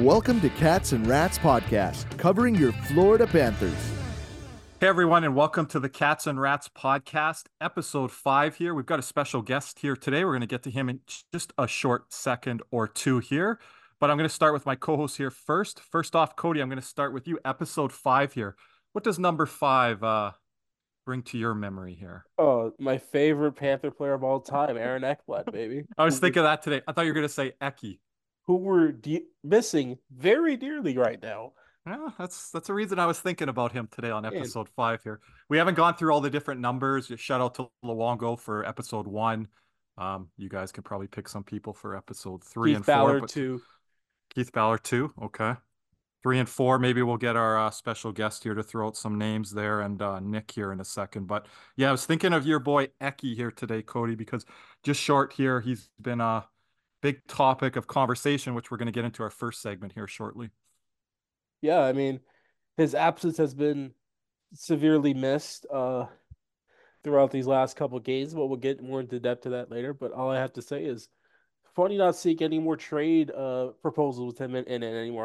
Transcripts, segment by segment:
Welcome to Cats and Rats Podcast, covering your Florida Panthers. Hey everyone, and welcome to the Cats and Rats Podcast, episode 5 here. We've got a special guest here today. We're going to get to him in just a short second or two here. But I'm going to start with my co-host here first. First off, Cody, I'm going to start with you. Episode 5 here. What does number 5 bring to your memory here? Oh, my favorite Panther player of all time, Aaron Ekblad, baby. I was thinking of that today. I thought you were going to say Eki. Who we're missing very dearly right now. Yeah, that's a reason I was thinking about him today on episode 5 here. We haven't gone through all the different numbers. Just shout out to Luongo for episode 1. You guys can probably pick some people for episode 3 and 4. Ballard too. Keith Ballard too. Okay. 3 and 4. Maybe we'll get our special guest here to throw out some names there, and Nick here in a second. But yeah, I was thinking of your boy Eki here today, Cody, because just short here, he's been a big topic of conversation, which we're going to get into our first segment here shortly. Yeah, I mean, his absence has been severely missed throughout these last couple of games, but we'll get more into depth to that later. But all I have to say is, funny not seeing any more trade proposals with him in it anymore,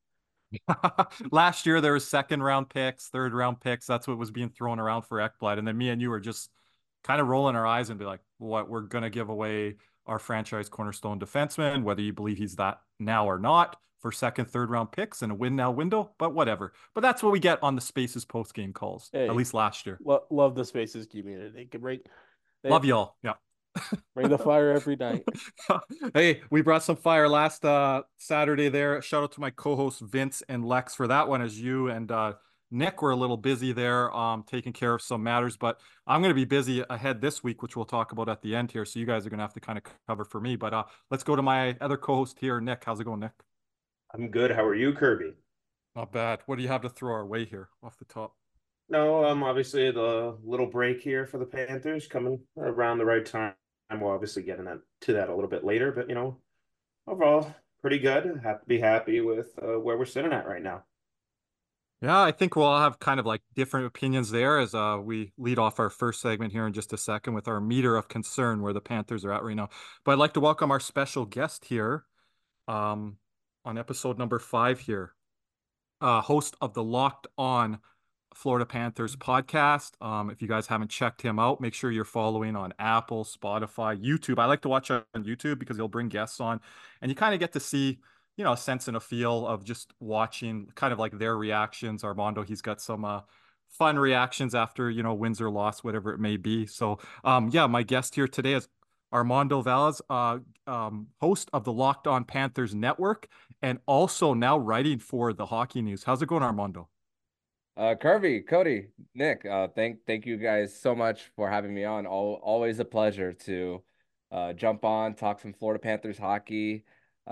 huh? Last year there was second round picks, third round picks. That's what was being thrown around for Ekblad. And then me and you were just kind of rolling our eyes and be like, what, we're going to give away our franchise cornerstone defenseman, whether you believe he's that now or not, for second, third round picks in a win now window, but whatever. But that's what we get on the Spaces post game calls, at least last year. Love the Spaces community. Love y'all. Yeah. Bring the fire every night. Hey, we brought some fire last Saturday there. Shout out to my co-hosts Vince and Lex for that one, as you and Nick were a little busy there taking care of some matters, but I'm going to be busy ahead this week, which we'll talk about at the end here. So you guys are going to have to kind of cover for me. But let's go to my other co-host here, Nick. How's it going, Nick? I'm good. How are you, Kirby? Not bad. What do you have to throw our way here off the top? No, obviously the little break here for the Panthers coming around the right time. We'll obviously get to that a little bit later, but overall pretty good. Have to be happy with where we're sitting at right now. Yeah, I think we'll all have kind of like different opinions there as we lead off our first segment here in just a second with our meter of concern where the Panthers are at right now. But I'd like to welcome our special guest here on episode number 5 here, host of the Locked On Florida Panthers podcast. If you guys haven't checked him out, make sure you're following on Apple, Spotify, YouTube. I like to watch on YouTube because he'll bring guests on and you kind of get to see, a sense and a feel of just watching kind of like their reactions. Armando, he's got some fun reactions after, wins or loss, whatever it may be. So, yeah, my guest here today is Armando Valles, host of the Locked On Panthers Network, and also now writing for the Hockey News. How's it going, Armando? Kirby, Cody, Nick, thank you guys so much for having me on. Always a pleasure to jump on, talk some Florida Panthers hockey,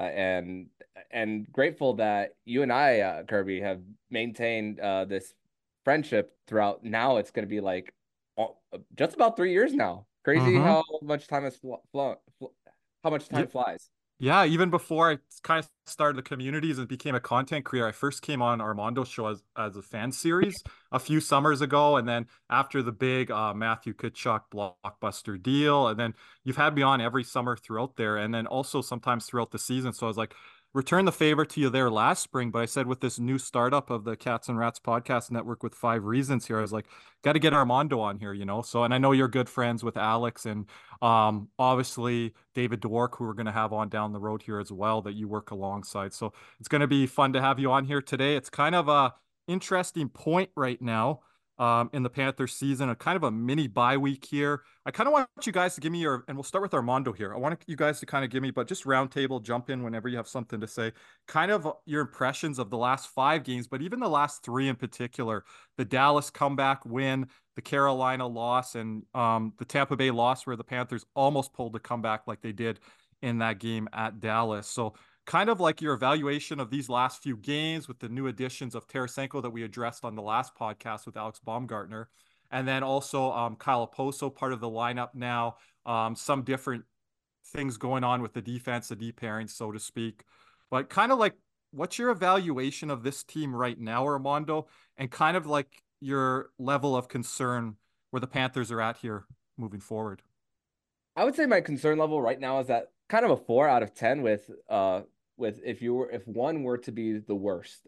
and grateful that you and I, Kirby, have maintained this friendship throughout. Now it's going to be like just about 3 years now. Crazy how much time has flown, how much time flies. Yeah, even before I kind of started the communities and became a content creator, I first came on Armando's show as a fan series a few summers ago. And then after the big Matthew Tkachuk blockbuster deal, and then you've had me on every summer throughout there, and then also sometimes throughout the season. So I was like, return the favor to you there last spring. But I said with this new startup of the Cats and Rats podcast network with 5 Reasons here, I was like, got to get Armando on here, So, and I know you're good friends with Alex and obviously David Dwork, who we're going to have on down the road here as well, that you work alongside. So it's going to be fun to have you on here today. It's kind of a interesting point right now in the Panthers season, a kind of a mini bye week here. I kind of want you guys to give me and we'll start with Armando here. I want you guys to kind of give me, but just roundtable, jump in whenever you have something to say, kind of your impressions of the last 5 games, but even the last 3 in particular, the Dallas comeback win, the Carolina loss, and the Tampa Bay loss where the Panthers almost pulled the comeback like they did in that game at Dallas. So kind of like your evaluation of these last few games with the new additions of Tarasenko that we addressed on the last podcast with Alex Baumgartner. And then also Kyle Oposo, part of the lineup now. Some different things going on with the defense, the deep pairing, so to speak. But kind of like, what's your evaluation of this team right now, Armando? And kind of like your level of concern where the Panthers are at here moving forward? I would say my concern level right now is at kind of a 4 out of 10 with if one were to be the worst,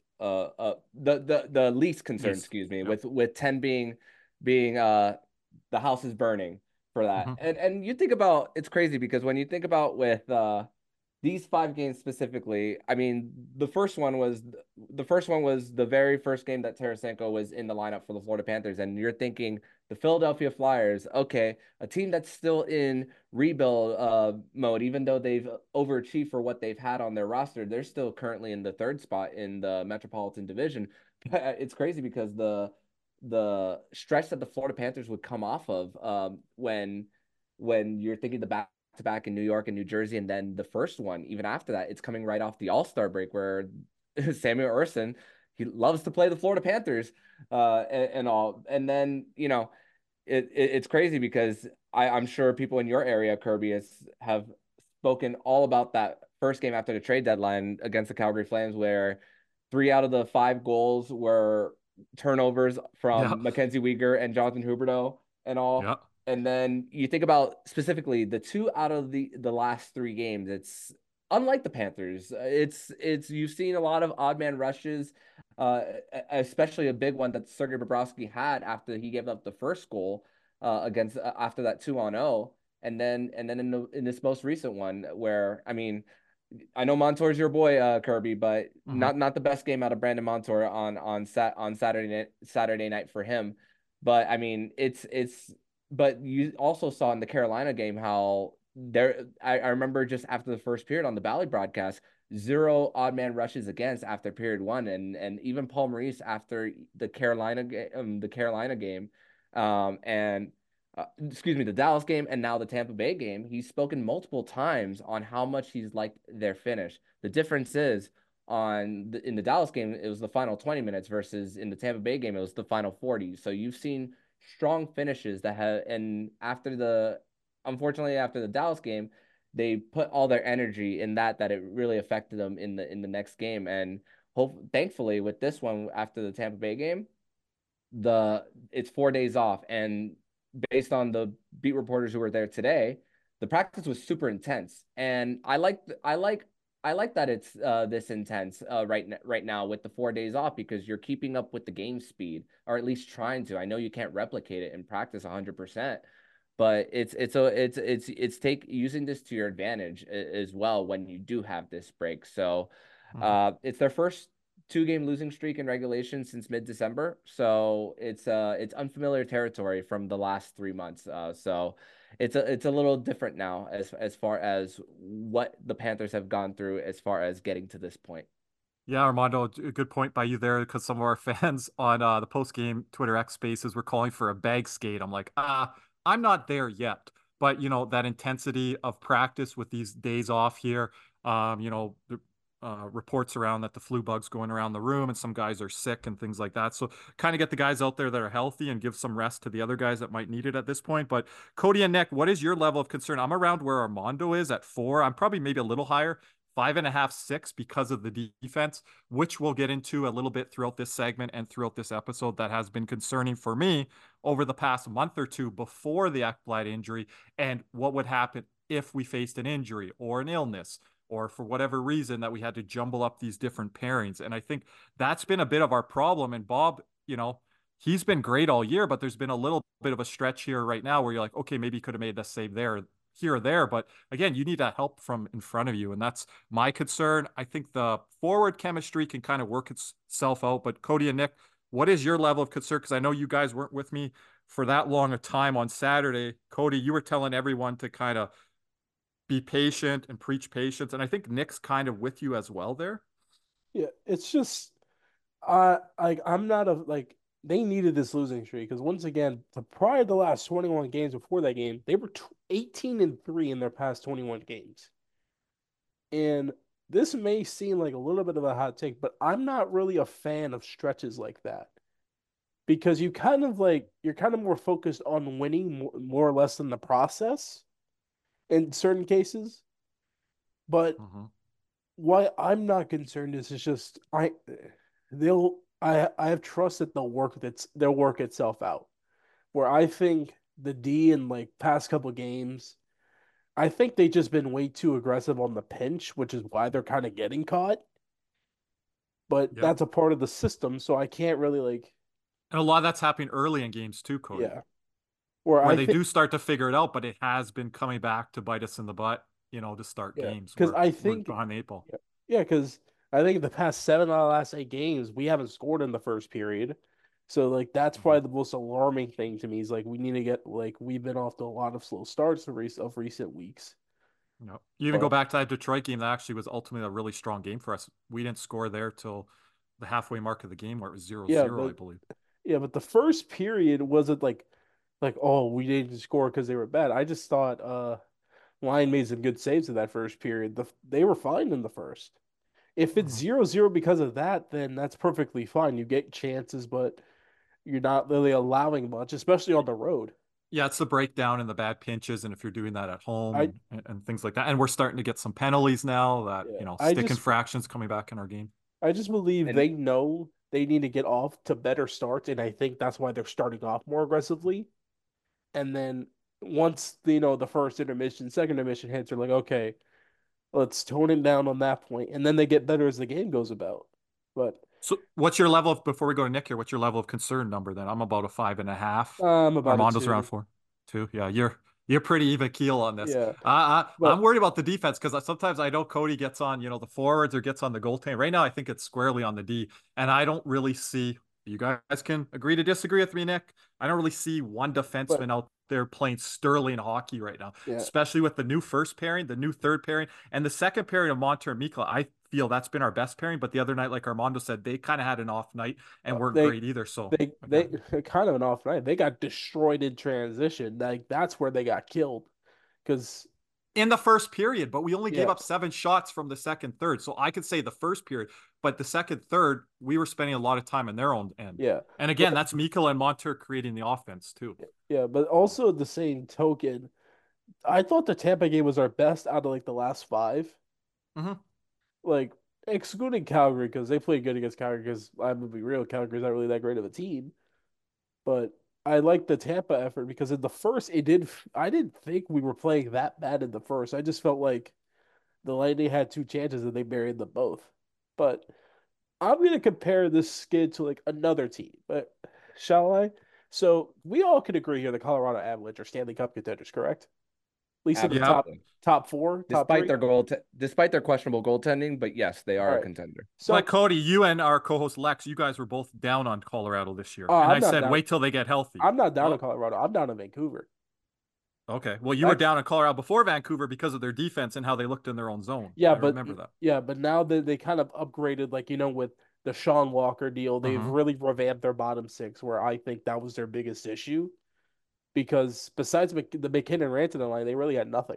the least concerned, Least. excuse me, Yep. with 10 being the house is burning for that. Mhm. And you think about, it's crazy because when you think about with these 5 games specifically, I mean, the first one was the very first game that Tarasenko was in the lineup for the Florida Panthers, and you're thinking the Philadelphia Flyers, okay, a team that's still in rebuild mode, even though they've overachieved for what they've had on their roster, they're still currently in the 3rd spot in the Metropolitan Division. But it's crazy because the stretch that the Florida Panthers would come off of when you're thinking the back to back in New York and New Jersey, and then the first one, even after that, it's coming right off the All-Star break where Samuel Ersson, he loves to play the Florida Panthers, and all. And then, it's crazy because I'm sure people in your area, Kirby, have spoken all about that first game after the trade deadline against the Calgary Flames, where 3 out of the 5 goals were turnovers Yeah. from Mackenzie Weegar and Jonathan Huberdeau and all. Yeah. And then you think about specifically the 2 out of the last 3 games. It's unlike the Panthers. It's you've seen a lot of odd man rushes, uh, especially a big one that Sergei Bobrovsky had after he gave up the first goal against after that 2-0, and then in this most recent one where, I mean, I know Montour's your boy, Kirby, but Mhm. not the best game out of Brandon Montour on Saturday night for him. But I mean, but you also saw in the Carolina game how I remember just after the first period on the Bally broadcast, 0 odd man rushes against after period 1, and even Paul Maurice after the Carolina game, and excuse me, the Dallas game and now the Tampa Bay game, he's spoken multiple times on how much he's liked their finish. The difference is in the Dallas game, it was the final 20 minutes versus in the Tampa Bay game, it was the final 40. So you've seen strong finishes that have, and unfortunately, after the Dallas game, they put all their energy in that it really affected them in the next game. And thankfully, with this one after the Tampa Bay game, it's 4 days off, and based on the beat reporters who were there today, the practice was super intense, and I like that it's this intense right now with the 4 days off, because you're keeping up with the game speed, or at least trying to. I know you can't replicate it in practice 100%, but it's take using this to your advantage as well when you do have this break. So Mhm. it's their first 2 game losing streak in regulation since mid-December. So it's unfamiliar territory from the last 3 months. So it's a little different now as far as what the Panthers have gone through as far as getting to this point. Yeah, Armando, a good point by you there, because some of our fans on the post-game Twitter X Spaces were calling for a bag skate. I'm like, I'm not there yet. But, that intensity of practice with these days off here, the reports around that the flu bug's going around the room and some guys are sick and things like that. So kind of get the guys out there that are healthy and give some rest to the other guys that might need it at this point. But Cody and Nick, what is your level of concern? I'm around where Armando is at 4. I'm probably maybe a little higher. 5.5, 6 because of the defense, which we'll get into a little bit throughout this segment and throughout this episode, that has been concerning for me over the past month or two before the Ekblad injury, and what would happen if we faced an injury or an illness, or for whatever reason that we had to jumble up these different pairings. And I think that's been a bit of our problem. And Bob, he's been great all year, but there's been a little bit of a stretch here right now where you're like, okay, maybe he could have made the save there, here or there. But again, you need that help from in front of you. And that's my concern. I think the forward chemistry can kind of work itself out. But Cody and Nick, what is your level of concern? Because I know you guys weren't with me for that long a time on Saturday. Cody, you were telling everyone to kind of be patient and preach patience. And I think Nick's kind of with you as well there. Yeah, it's just I'm not a like they needed this losing streak because once again, prior to the last 21 games before that game, they were 18-3 in their past 21 games. And this may seem like a little bit of a hot take, but I'm not really a fan of stretches like that because you're kind of more focused on winning more or less than the process in certain cases. But Mm-hmm. why I'm not concerned is it's just I have trust that they'll work itself out. Where I think the D in like past couple games I think they just been way too aggressive on the pinch, which is why they're kind of getting caught. But Yeah. that's a part of the system, so I can't really like, And a lot of that's happening early in games too, Cody, yeah. Or where I they think, do start to figure it out, but it has been coming back to bite us in the butt, to start yeah, games because where I we're think, behind the eight ball. yeah, yeah, because I think the past 7 out of the last 8 games, we haven't scored in the first period. So like that's Mhm. probably the most alarming thing to me is like we need to get like we've been off to a lot of slow starts of recent weeks. You even go But back to that Detroit game that actually was ultimately a really strong game for us. We didn't score there till the halfway mark of the game where it was 0 yeah, 0, but I believe. yeah, but the first period wasn't like oh we didn't score because they were bad. I just thought Lion made some good saves in that first period. They were fine in the first. If it's Mhm. 0-0 because of that, then that's perfectly fine. You get chances, but you're not really allowing much, especially on the road. Yeah, it's the breakdown and the bad pinches, and if you're doing that at home I and things like that. And we're starting to get some penalties now that, yeah, stick infractions coming back in our game. I just believe And they know they need to get off to better starts, and I think that's why they're starting off more aggressively. And then once the first intermission, second intermission hits, they're like, okay, let's tone it down on that point, and then they get better as the game goes about. But So what's your level of, before we go to Nick here, what's your level of concern number then? I'm about a 5.5. I'm about a Armando's around two. 4. 2. Yeah, you're pretty even keel on this. Yeah, I'm but worried about the defense because sometimes I know Cody gets on, the forwards or gets on the goaltending. Right now, I think it's squarely on the D, and I don't really see. You guys can agree to disagree with me, Nick. I don't really see one but defenseman out there playing sterling hockey right now, yeah, especially with the new first pairing, the new third pairing, and the second pairing of Montour and Mikla. I feel that's been our best pairing, but the other night, like Armando said, they kind of had an off night and weren't they great either. So they again, kind of an off night. They got destroyed in transition. Like that's where they got killed. Because in the first period, but we only gave yeah, up 7 shots from the second, third. So I could say the first period, but the second, third, we were spending a lot of time in their own end. yeah, And but again, that's Mikkel and Montour creating the offense too. yeah, but also the same token, I thought the Tampa game was our best out of like the last five. Mm-hmm. Like excluding Calgary because they played good against Calgary. Because I'm gonna be real, Calgary's not really that great of a team. But I like the Tampa effort because in the first, it did. I didn't think we were playing that bad in the first. I just felt like the Lightning had two chances and they buried them both. But I'm gonna compare this skid to like another team, but shall I? So we all can agree here the Colorado Avalanche are Stanley Cup contenders, correct? At least in the Yeah. absolutely. top four, top Despite three. their despite their questionable goaltending, but yes, they All are a right. contender. But So Cody, you and our co-host Lex, you guys were both down on Colorado this year. And I'm I not said, down. wait till they get healthy. I'm not down in Oh, Colorado. I'm down in Vancouver. okay. Well, you were That's down in Colorado before Vancouver because of their defense and how they looked in their own zone. yeah, I but remember that. yeah, but now that they kind of upgraded, like with the Sean Walker deal, they've Mm-hmm. really revamped their bottom six. Where I think that was their biggest issue because besides the McKinnon Rantanen line, they really had nothing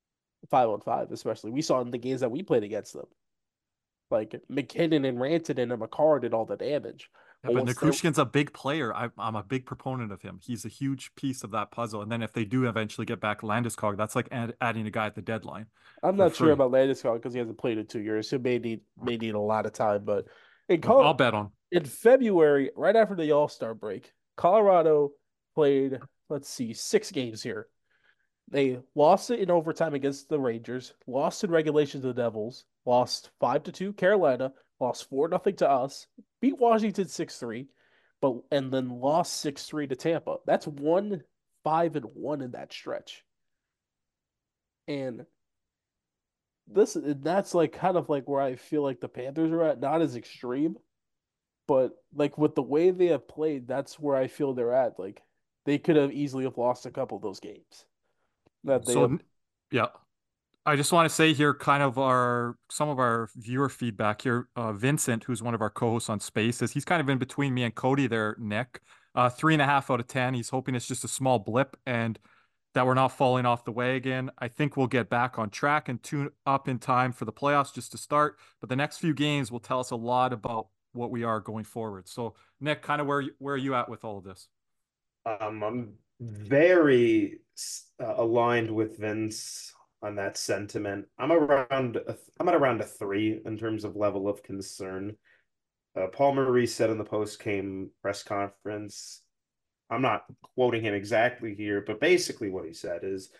5-on-5, especially we saw in the games that we played against them. Like McKinnon and Rantanen and McCarr did all the damage. Yeah, But but once they Nikrushkin's a big player. I'm a big proponent of him. He's a huge piece of that puzzle. And then if they do eventually get back Landeskog, that's like adding a guy at the deadline I'm for not sure free. about Landeskog because he hasn't played in 2 years. He may need a lot of time. But in Well, Col I'll bet on. in February, right after the All-Star break, Colorado played, let's see, 6 games here. They lost it in overtime against the Rangers, lost in regulation to the Devils, lost 5-2 Carolina, lost 4-0 to us, beat Washington 6-3, and then lost 6-3 to Tampa. That's 1-5-1 in that stretch. And that's like kind of like where I feel like the Panthers are at, not as extreme, but like with the way they have played, that's where I feel they're at. Like they could have easily have lost a couple of those games that they have. So, yeah, I just want to say here, kind of some of our viewer feedback here. Vincent, who's one of our co-hosts on Spaces, he's kind of in between me and Cody there, Nick. 3.5 out of 10. He's hoping it's just a small blip and that we're not falling off the wagon. I think we'll get back on track and tune up in time for the playoffs just to start. But the next few games will tell us a lot about what we are going forward. So, Nick, kind of where are you at with all of this? I'm very aligned with Vince on that sentiment. I'm at around a 3 in terms of level of concern. Paul Maurice said in the post-game press conference, I'm not quoting him exactly here, but basically what he said is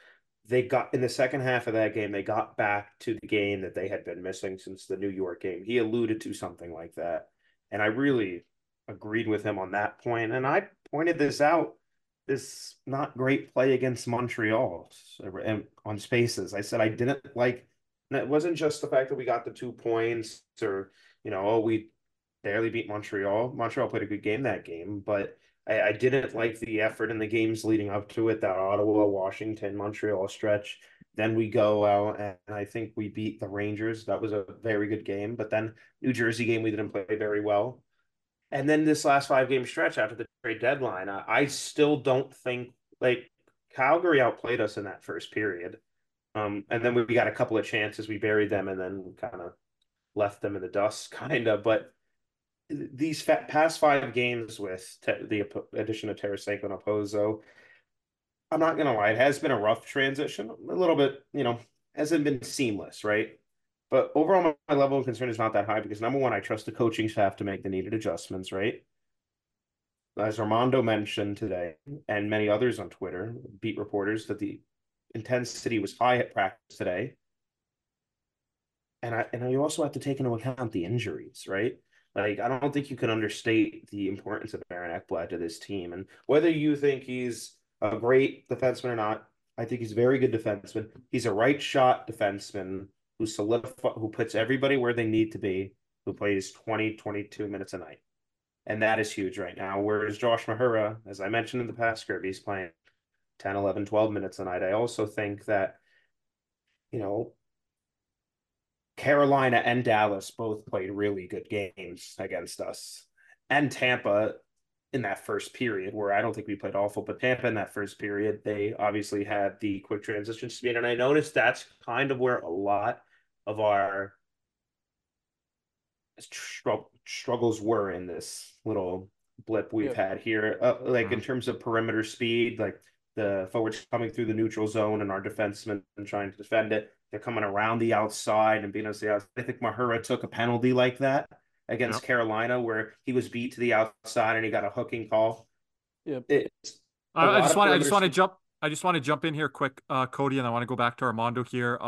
they got in the second half of that game, they got back to the game that they had been missing since the New York game. He alluded to something like that. And I really agreed with him on that point. And I pointed this out, this not great play against Montreal on Spaces. I said I didn't like, and it wasn't just the fact that we got the 2 points or, oh, we barely beat Montreal. Montreal played a good game that game, but I didn't like the effort in the games leading up to it, that Ottawa, Washington, Montreal stretch. Then we go out and I think we beat the Rangers. That was a very good game. But then New Jersey game, we didn't play very well. And then this last 5-game stretch after the trade deadline, I still don't think, like, Calgary outplayed us in that first period. And then we got a couple of chances. We buried them and then kind of left them in the dust, kind of. But these past 5 games with the addition of Tarasenko and Okposo, I'm not gonna lie, it has been a rough transition, a little bit. Hasn't been seamless, right? But overall, my level of concern is not that high because number one, I trust the coaching staff to make the needed adjustments, right? As Armando mentioned today, and many others on Twitter, beat reporters, that the intensity was high at practice today. And you also have to take into account the injuries, right? Like, I don't think you can understate the importance of Aaron Ekblad to this team. And whether you think he's a great defenseman or not, I think he's a very good defenseman. He's a right shot defenseman who puts everybody where they need to be, who plays 20, 22 minutes a night. And that is huge right now. Whereas Josh Mahura, as I mentioned in the past, he's playing 10, 11, 12 minutes a night. I also think that, Carolina and Dallas both played really good games against us. And Tampa in that first period, where I don't think we played awful, but Tampa in that first period, they obviously had the quick transition speed. And I noticed that's kind of where a lot of our struggles were in this little blip we've had here. In terms of perimeter speed, like the forwards coming through the neutral zone and our defensemen trying to defend it. They're coming around the outside and being on the outside. I think Mahura took a penalty like that against Carolina where he was beat to the outside and he got a hooking call. Yep. I just want to jump in here quick, Cody, and I want to go back to Armando here.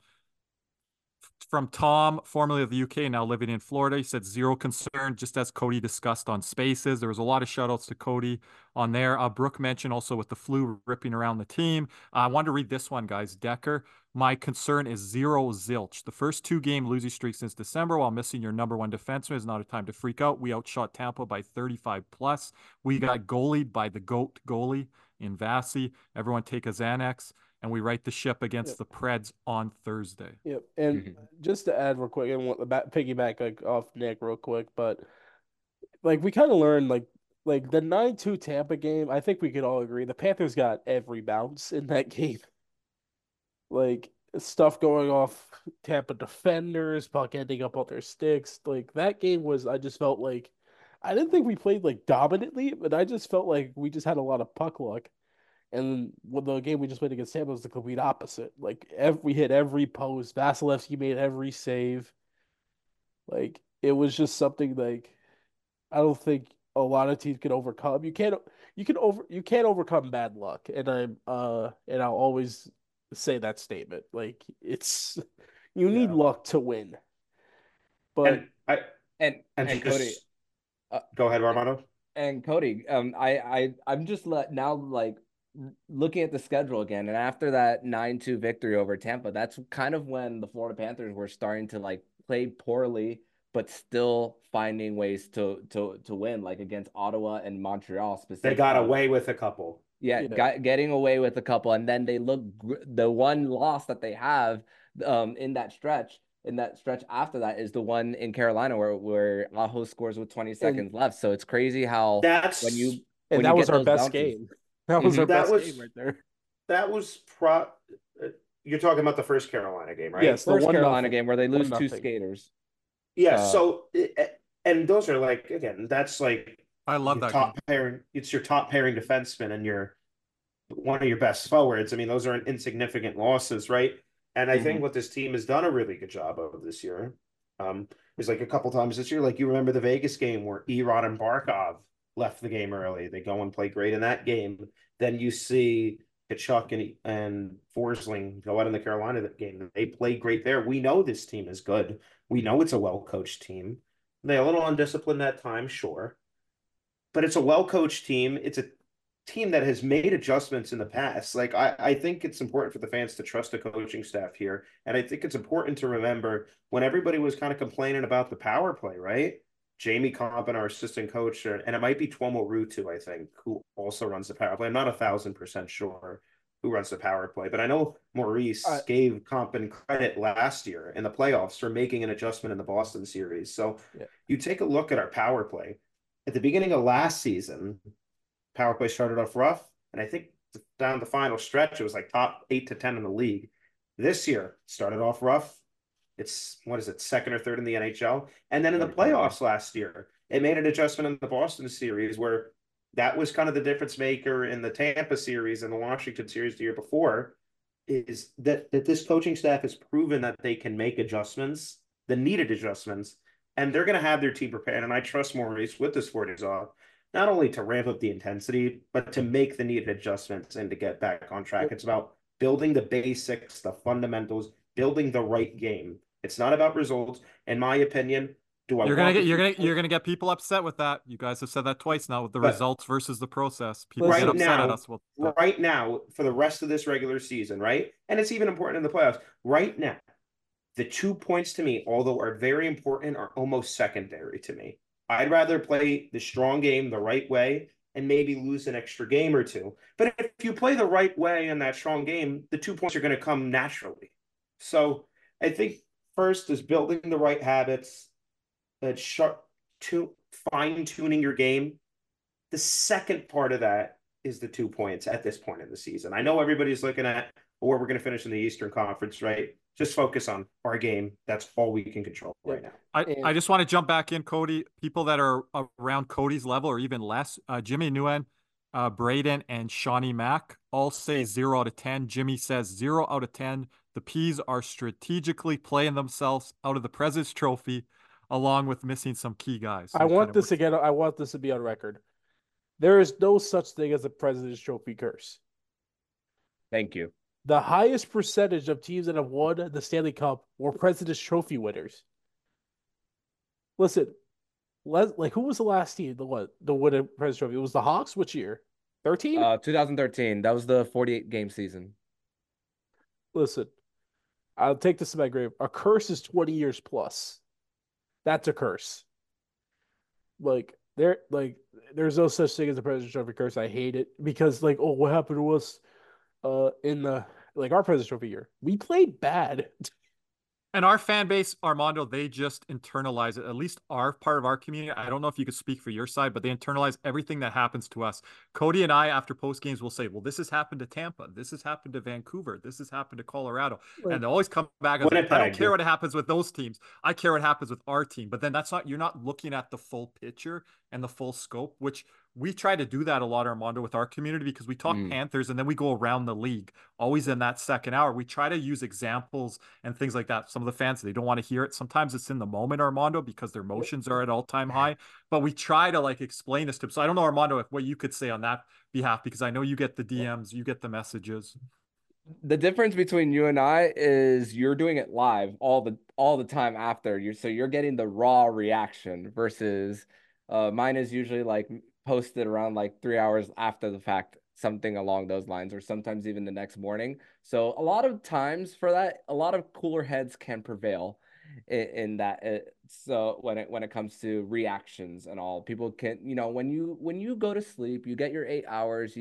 From Tom, formerly of the UK, now living in Florida. He said zero concern, just as Cody discussed on Spaces. There was a lot of shout outs to Cody on there. Brooke mentioned also with the flu ripping around the team. I wanted to read this one, guys. Decker, my concern is zero zilch. The first 2-game losing streak since December while missing your number one defenseman is not a time to freak out. We outshot Tampa by 35 plus. We got goalied by the GOAT goalie in Vasi. Everyone take a Xanax. And we right the ship against the Preds on Thursday. Yep. And just to add real quick, and piggyback off Nick real quick, but we kind of learned like the 9-2 Tampa game. I think we could all agree the Panthers got every bounce in that game. Like stuff going off Tampa defenders, puck ending up on their sticks. Like that game was, I just felt like I didn't think we played dominantly, but I just felt like we just had a lot of puck luck. And with the game we just played against Tampa was the complete opposite. We hit every post. Vasilevsky made every save. It was just something I don't think a lot of teams can overcome. You can't overcome bad luck. And I'll always say that statement. It's you need luck to win. But and Cody, go ahead, Armando. And Cody, I'm just looking at the schedule again, and after that 9-2 victory over Tampa, that's kind of when the Florida Panthers were starting to play poorly, but still finding ways to win, like against Ottawa and Montreal specifically. They got away with a couple. Getting away with a couple, and then they look the one loss that they have in that stretch after that is the one in Carolina where Aho scores with 20 seconds left. So it's crazy how that was our best game. That was our best game right there. That was you're talking about the first Carolina game, right? Yes, the first Carolina game where they lose 2 skaters. Yeah, and those are again, that's I love that top pairing. It's your top pairing defenseman and your one of your best forwards. I mean, those are insignificant losses, right? And I think what this team has done a really good job of this year is a couple times this year, you remember the Vegas game where Erod and Barkov left the game early. They go and play great in that game. Then you see Kachuk and Forsling go out in the Carolina game. They play great there. We know this team is good. We know it's a well-coached team. They're a little undisciplined at times, sure, but it's a well-coached team. It's a team that has made adjustments in the past. Like I think it's important for the fans to trust the coaching staff here. And I think it's important to remember when everybody was kind of complaining about the power play, right? Jamie Comp and our assistant coach, and it might be Tuomo Ruutu, I think, who also runs the power play. I'm not 1,000% sure who runs the power play, but I know Maurice gave Compton credit last year in the playoffs for making an adjustment in the Boston series. So you take a look at our power play. At the beginning of last season, power play started off rough, and I think down the final stretch, it was like top 8 to 10 in the league. This year, started off rough. It's, what is it, second or third in the NHL? And then in the playoffs last year, it made an adjustment in the Boston series where that was kind of the difference maker in the Tampa series and the Washington series the year before, is that this coaching staff has proven that they can make adjustments, the needed adjustments, and they're going to have their team prepared. And I trust Maurice with this 4 days off, not only to ramp up the intensity, but to make the needed adjustments and to get back on track. It's about building the basics, the fundamentals, building the right game. It's not about results, in my opinion. You're gonna get people upset with that. You guys have said that twice now with the results versus the process. People get upset at us. Right now, for the rest of this regular season, right? And it's even important in the playoffs. Right now, the 2 points to me, although are very important, are almost secondary to me. I'd rather play the strong game the right way and maybe lose an extra game or two. But if you play the right way in that strong game, the 2 points are going to come naturally. So I think first is building the right habits, fine-tuning your game. The second part of that is the 2 points at this point in the season. I know everybody's looking at where we're going to finish in the Eastern Conference, right? Just focus on our game. That's all we can control right now. I just want to jump back in, Cody. People that are around Cody's level or even less, Jimmy Nguyen, Braden, and Shawnee Mack all say 0 out of 10. Jimmy says 0 out of 10. The Peas are strategically playing themselves out of the President's Trophy, along with missing some key guys. So I want this again. I want this to be on record. There is no such thing as a President's Trophy curse. Thank you. The highest percentage of teams that have won the Stanley Cup were President's Trophy winners. Listen, like who was the last team the win a President's Trophy? It was the Hawks. Which year? 13? 2013. That was the 48-game season. Listen, I'll take this to my grave. A curse is 20 years plus. That's a curse. There's no such thing as a President's Trophy curse. I hate it because, what happened to us in our President's Trophy year? We played bad. And our fan base, Armando, they just internalize it. At least our part of our community. I don't know if you could speak for your side, but they internalize everything that happens to us. Cody and I, after post games, will say, well, this has happened to Tampa. This has happened to Vancouver. This has happened to Colorado. And they always come back and say, I don't care what happens with those teams. I care what happens with our team. But then you're not looking at the full picture and the full scope, which we try to do that a lot, Armando, with our community because we talk Panthers and then we go around the league, always in that second hour. We try to use examples and things like that. Some of the fans, they don't want to hear it. Sometimes it's in the moment, Armando, because their emotions are at all-time high. But we try to explain this to them. So I don't know, Armando, what you could say on that behalf, because I know you get the DMs, you get the messages. The difference between you and I is you're doing it live all the time after. You're getting the raw reaction versus mine is usually posted around 3 hours after the fact, something along those lines, or sometimes even the next morning. So a lot of times for that, a lot of cooler heads can prevail in that. So when it comes to reactions and all, people can, when you go to sleep, you get your 8 hours,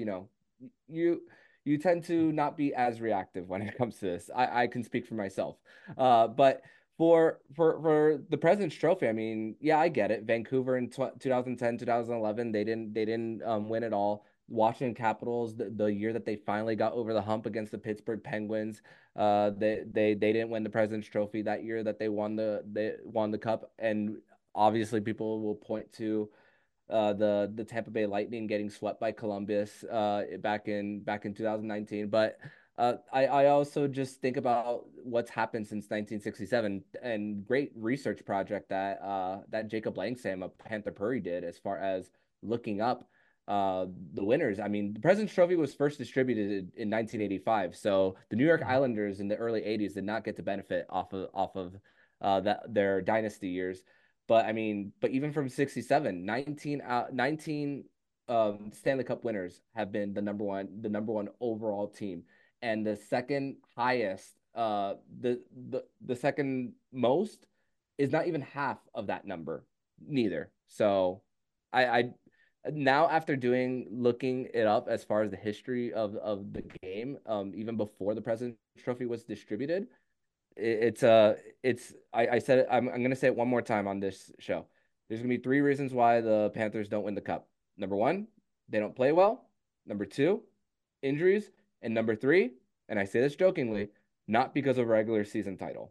you tend to not be as reactive when it comes to this. I can speak for myself. But for the President's Trophy, I mean, yeah, I get it. Vancouver in 2010, 2011, they didn't win it all. Washington Capitals, the year that they finally got over the hump against the Pittsburgh Penguins, they didn't win the President's Trophy that year that they won the cup. And obviously people will point to the Tampa Bay Lightning getting swept by Columbus back in 2019. But I also just think about what's happened since 1967 and great research project that Jacob Langsam of Panther Prairie did as far as looking up the winners. I mean, the President's Trophy was first distributed in 1985, so the New York Islanders in the early 80s did not get to benefit off of their dynasty years. But I mean, but even from 67, 19 Stanley Cup winners have been the number one overall team, and the second highest, the second most is not even half of that number, neither. So I now after looking it up as far as the history of the game, even before the President's Trophy was distributed, I said it, I'm gonna say it one more time on this show. There's gonna be three reasons why the Panthers don't win the cup. Number one, they don't play well. Number two, injuries, and number three, and I say this jokingly, not because of a regular season title.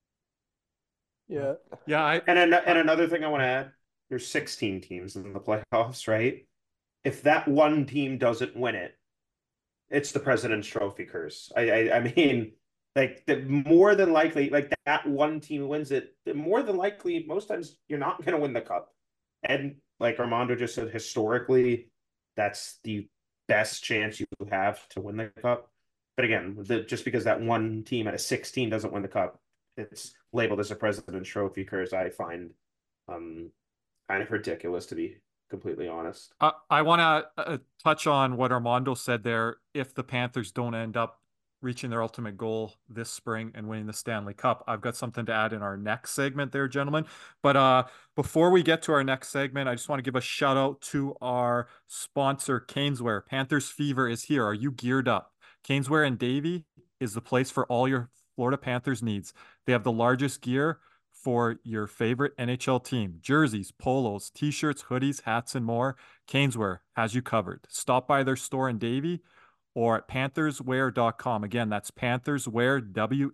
Yeah. Yeah, And another thing I want to add, there's 16 teams in the playoffs, right? If that one team doesn't win it, it's the President's Trophy curse. I mean, like more than likely, like that one team wins it, more than likely, most times you're not going to win the cup. And like Armando just said, historically, that's the best chance you have to win the cup. But again, just because that one team out of 16 doesn't win the cup, it's labeled as a President's Trophy curse. I find kind of ridiculous, to be completely honest. I want to touch on what Armando said there. If the Panthers don't end up reaching their ultimate goal this spring and winning the Stanley Cup, I've got something to add in our next segment there, gentlemen. But before we get to our next segment, I just want to give a shout out to our sponsor, Caneswear. Panthers Fever is here. Are you geared up? Caneswear and Davie is the place for all your Florida Panthers needs. They have the largest gear for your favorite NHL team. Jerseys, polos, t-shirts, hoodies, hats, and more. Caneswear has you covered. Stop by their store in Davie or at pantherswear.com. Again, that's pantherswear,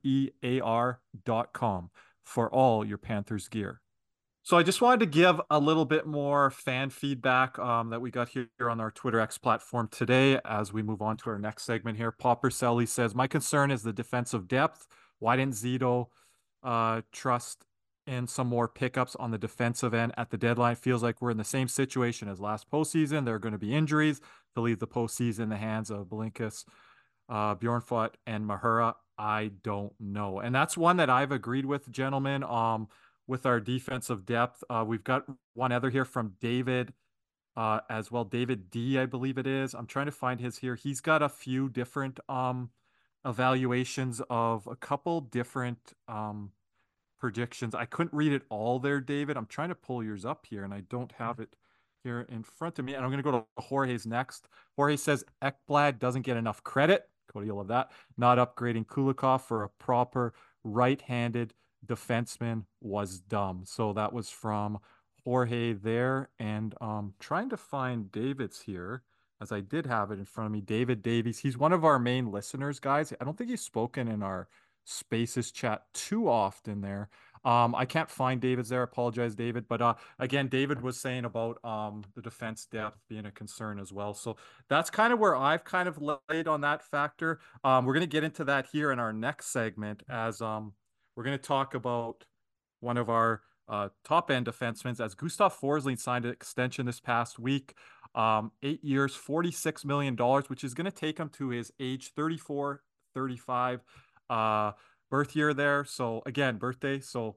wear.com for all your Panthers gear. So I just wanted to give a little bit more fan feedback that we got here on our Twitter X platform today as we move on to our next segment here. Popper Selly says, my concern is the defensive depth. Why didn't Zito trust in some more pickups on the defensive end at the deadline? Feels like we're in the same situation as last postseason. There are going to be injuries to leave the postseason in the hands of Belinkus, Bjornfot, and Mahura. I don't know. And that's one that I've agreed with, gentlemen. With our defensive depth, we've got one other here from David as well. David D, I believe it is. I'm trying to find his here. He's got a few different evaluations of a couple different predictions. I couldn't read it all there, David. I'm trying to pull yours up here, and I don't have it here in front of me. And I'm going to go to Jorge's next. Jorge says Ekblad doesn't get enough credit. Cody, you'll love that. Not upgrading Kulikov for a proper right-handed defenseman was dumb. So that was from Jorge there. And trying to find David's here, as I did have it in front of me. David Davies. He's one of our main listeners, guys. I don't think he's spoken in our Spaces chat too often there. I can't find David's there. Apologize, David. But again, David was saying about the defense depth being a concern as well. So that's kind of where I've kind of laid on that factor. We're going to get into that here in our next segment as we're going to talk about one of our top end defensemen as Gustav Forsling signed an extension this past week. 8 years, $46 million, which is going to take him to his age 34, 35 birth year there. So again, birthday. So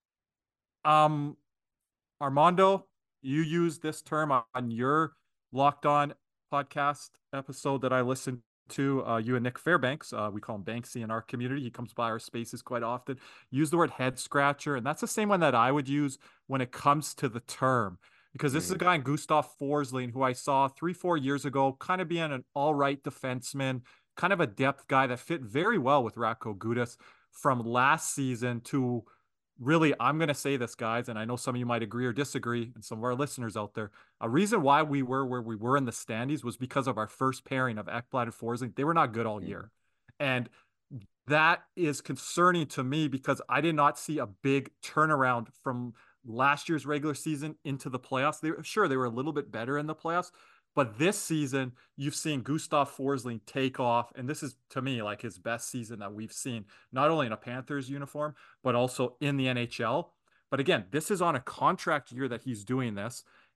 Armando, you used this term on your Locked On podcast episode that I listened to, you and Nick Fairbanks. We call him Banksy in our community. He comes by our spaces quite often. Use the word head scratcher, and that's the same one that I would use when it comes to the term, because this is a guy in Gustav Forsling who I saw 3-4 years ago kind of being an all right defenseman, kind of a depth guy that fit very well with Ratko Gudas from last season to really, I'm going to say this, guys, and I know some of you might agree or disagree, and some of our listeners out there, a reason why we were where we were in the standings was because of our first pairing of Ekblad and Forsling. They were not good all year. And that is concerning to me because I did not see a big turnaround from last year's regular season into the playoffs. They were a little bit better in the playoffs, but this season, you've seen Gustav Forsling take off, and this is, to me, like his best season that we've seen, not only in a Panthers uniform, but also in the NHL. But again, this is on a contract year that he's doing this,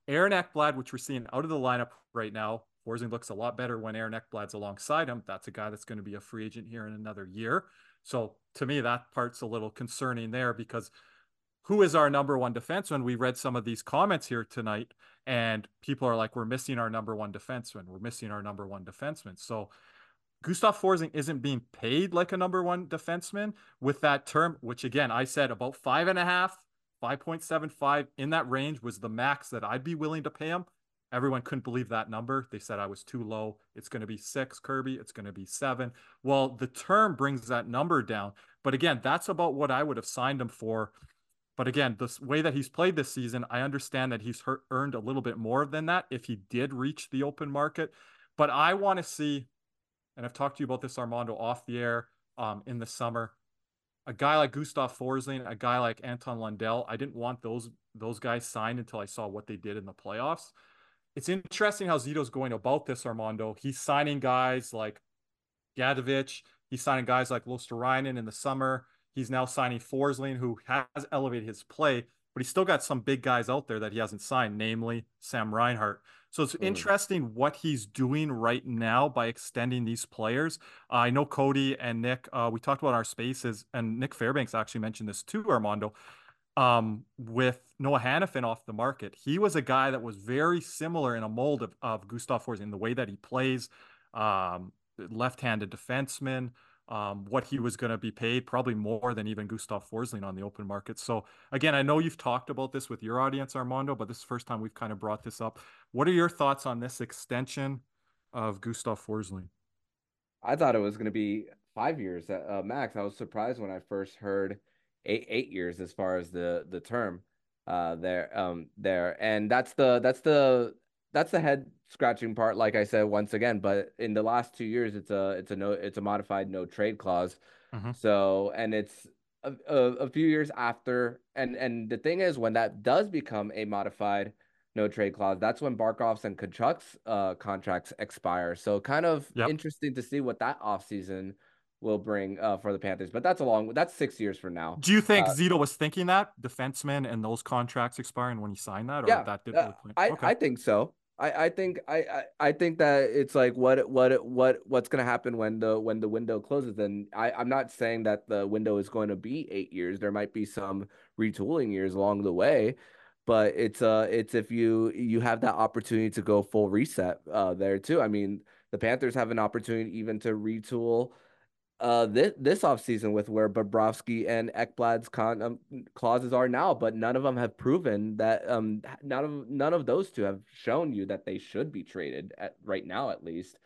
Aaron Ekblad, which we're seeing out of the lineup right now. Forsling looks a lot better when Aaron Ekblad's alongside him. That's a guy that's going to be a free agent here in another year. So to me, that part's a little concerning there because who is our number one defenseman? We read some of these comments here tonight, and people are like, we're missing our number one defenseman. We're missing our number one defenseman. So Gustav Forsling isn't being paid like a number one defenseman with that term, which again, I said about 5.5, 5.75 in that range was the max that I'd be willing to pay him. Everyone couldn't believe that number. They said I was too low. It's going to be 6, Kirby. It's going to be 7. Well, the term brings that number down. But again, that's about what I would have signed him for. But again, the way that he's played this season, I understand that he's earned a little bit more than that if he did reach the open market. But I want to see, and I've talked to you about this, Armando, off the air in the summer, a guy like Gustav Forsling, a guy like Anton Lundell. I didn't want those guys signed until I saw what they did in the playoffs. It's interesting how Zito's going about this, Armando. He's signing guys like Gadovich. He's signing guys like Luostarinen in the summer. He's now signing Forsling, who has elevated his play, but he's still got some big guys out there that he hasn't signed, namely Sam Reinhart. So it's interesting what he's doing right now by extending these players. I know Cody and Nick, we talked about our spaces, and Nick Fairbanks actually mentioned this too, Armando, with Noah Hannafin off the market. He was a guy that was very similar in a mold of Gustav Forsling in the way that he plays, left-handed defenseman. What he was going to be paid, probably more than even Gustav Forsling on the open market. So again, I know you've talked about this with your audience, Armando, but this is the first time we've kind of brought this up. What are your thoughts on this extension of Gustav Forsling? I thought it was going to be 5 years max. I was surprised when I first heard 8 years as far as the term there, and that's the head scratching part, like I said once again. But in the last 2 years, it's a modified no trade clause. So, and it's a few years after, and the thing is, when that does become a modified no trade clause, that's when Barkov's and Tkachuk's contracts expire. So kind of interesting to see what that offseason will bring for the Panthers. But that's 6 years from now. Do you think Zito was thinking that defensemen and those contracts expiring when he signed that, or that didn't really play? I think so. I think that it's like what's going to happen when the window closes. And I'm not saying that the window is going to be 8 years. There might be some retooling years along the way, but it's if you have that opportunity to go full reset there too. I mean, the Panthers have an opportunity even to retool this offseason with where Bobrovsky and Ekblad's clauses are now, but none of them have proven that none of those two have shown you that they should be traded right now, at least.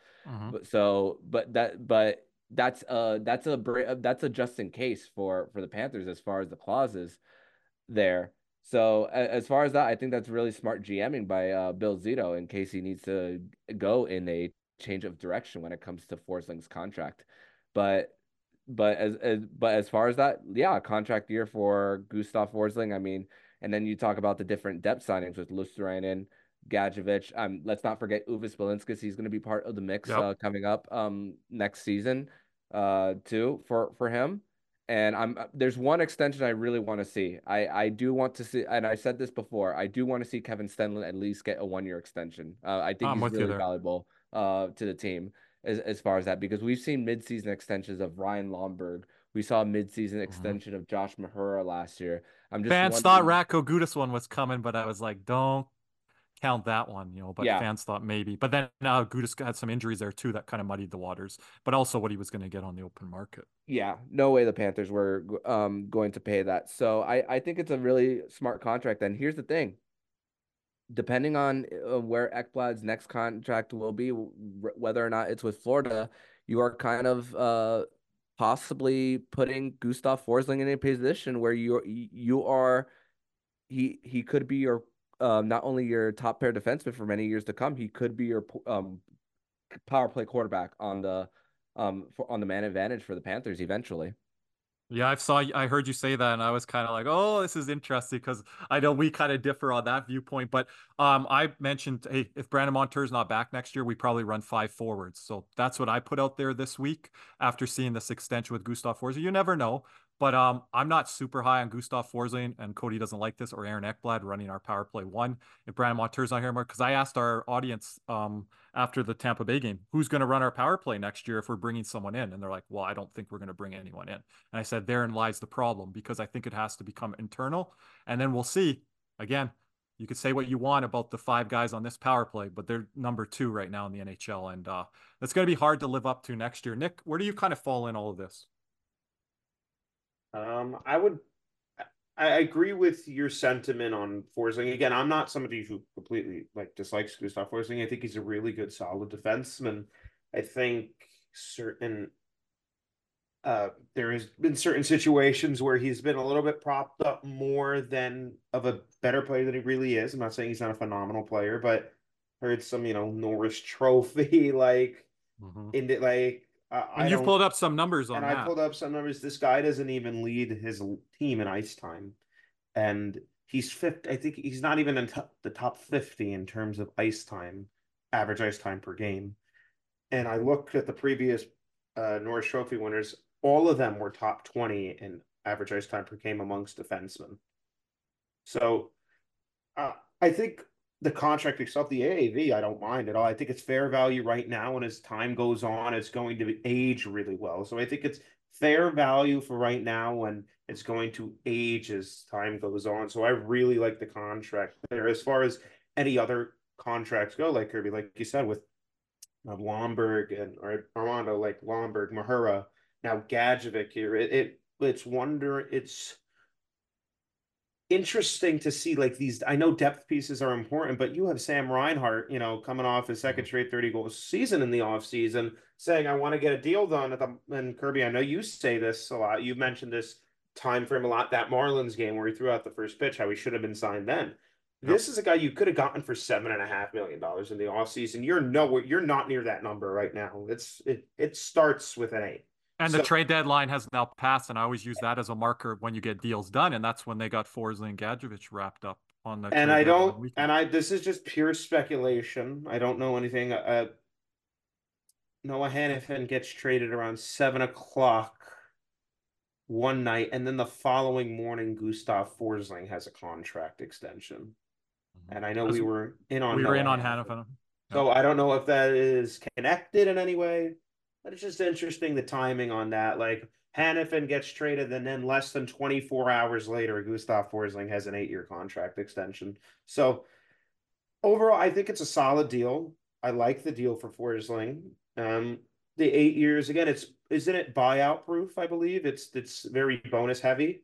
That's a just in case for the Panthers as far as the clauses there. So as far as that, I think that's really smart GMing by Bill Zito in case he needs to go in a change of direction when it comes to Forsling's contract. But as far as that, contract year for Gustav Forsling. I mean, and then you talk about the different depth signings with Luostarinen, Gadjevich. Let's not forget Uvis Balinskis. He's going to be part of the mix coming up next season too for him. And there's one extension I really want to see. I do want to see, and I said this before, I do want to see Kevin Stenlund at least get a 1-year extension. I think he's really valuable to the team as far as that, because we've seen midseason extensions of Ryan Lomberg. We saw a midseason extension of Josh Mahura last year. Fans thought Ratko Gudas one was coming, but I was like, don't count that one, but fans thought maybe. But then now Gudas had some injuries there too that kind of muddied the waters, but also what he was going to get on the open market. Yeah, no way the Panthers were going to pay that. So I think it's a really smart contract. And here's the thing. Depending on where Ekblad's next contract will be, whether or not it's with Florida, you are kind of possibly putting Gustav Forsling in a position where he could be your not only your top pair defenseman for many years to come. He could be your power play quarterback on the man advantage for the Panthers eventually. Yeah, I heard you say that, and I was kind of like, oh, this is interesting because I know we kind of differ on that viewpoint. But I mentioned, hey, if Brandon Montour's not back next year, we probably run 5 forwards. So that's what I put out there this week after seeing this extension with Gustav Forsling. You never know, but I'm not super high on Gustav Forsling, and Cody doesn't like this, or Aaron Ekblad running our power play one if Brandon Montour's not here more. Because I asked our audience after the Tampa Bay game, who's going to run our power play next year if we're bringing someone in, and they're like, well, I don't think we're going to bring anyone in. And I said, therein lies the problem because I think it has to become internal. And then we'll see. Again, you could say what you want about the 5 guys on this power play, but they're number 2 right now in the NHL. And that's going to be hard to live up to next year. Nick, where do you kind of fall in all of this? I agree with your sentiment on Forsling. Again, I'm not somebody who completely like dislikes Gustav Forsling. I think he's a really good, solid defenseman. I think certain there has been certain situations where he's been a little bit propped up more than of a better player than he really is. I'm not saying he's not a phenomenal player, but heard some, Norris Trophy like in the like And I you've don't pulled up some numbers on and I that. pulled up some numbers. This guy doesn't even lead his team in ice time, and he's fifth. I think he's not even in the top 50 in terms of ice time, average ice time per game. And I looked at the previous Norris Trophy winners. All of them were top 20 in average ice time per game amongst defensemen. So I think the contract itself, the AAV, I don't mind at all. I think it's fair value right now, and as time goes on, it's going to age really well. So I think it's fair value for right now, and it's going to age as time goes on. So I really like the contract there. As far as any other contracts go, like Kirby, like you said, with Lomberg and or Armando, like Lomberg, Mahura, now Gadjevich here, it's interesting to see like these. I know depth pieces are important, but you have Sam Reinhart, coming off his second straight 30-goal season in the offseason, saying, I want to get a deal done and Kirby, I know you say this a lot. You've mentioned this time frame a lot, that Marlins game where he threw out the first pitch, how he should have been signed then. This is a guy you could have gotten for $7.5 million in the offseason. You're not near that number right now. It starts with an 8. And the trade deadline has now passed, and I always use that as a marker when you get deals done, and that's when they got Forsling and Gadjevich wrapped up on the and trade I deadline don't weekend. this is just pure speculation. I don't know anything. Noah Hannafin gets traded around 7 o'clock one night, and then the following morning, Gustav Forsling has a contract extension. And I know we were in on Hannafin. So I don't know if that is connected in any way, but it's just interesting the timing on that. Like Hannafin gets traded, and then less than 24 hours later, Gustav Forsling has an 8-year contract extension. So overall, I think it's a solid deal. I like the deal for Forsling. The 8 years again, isn't it buyout proof? I believe it's very bonus heavy.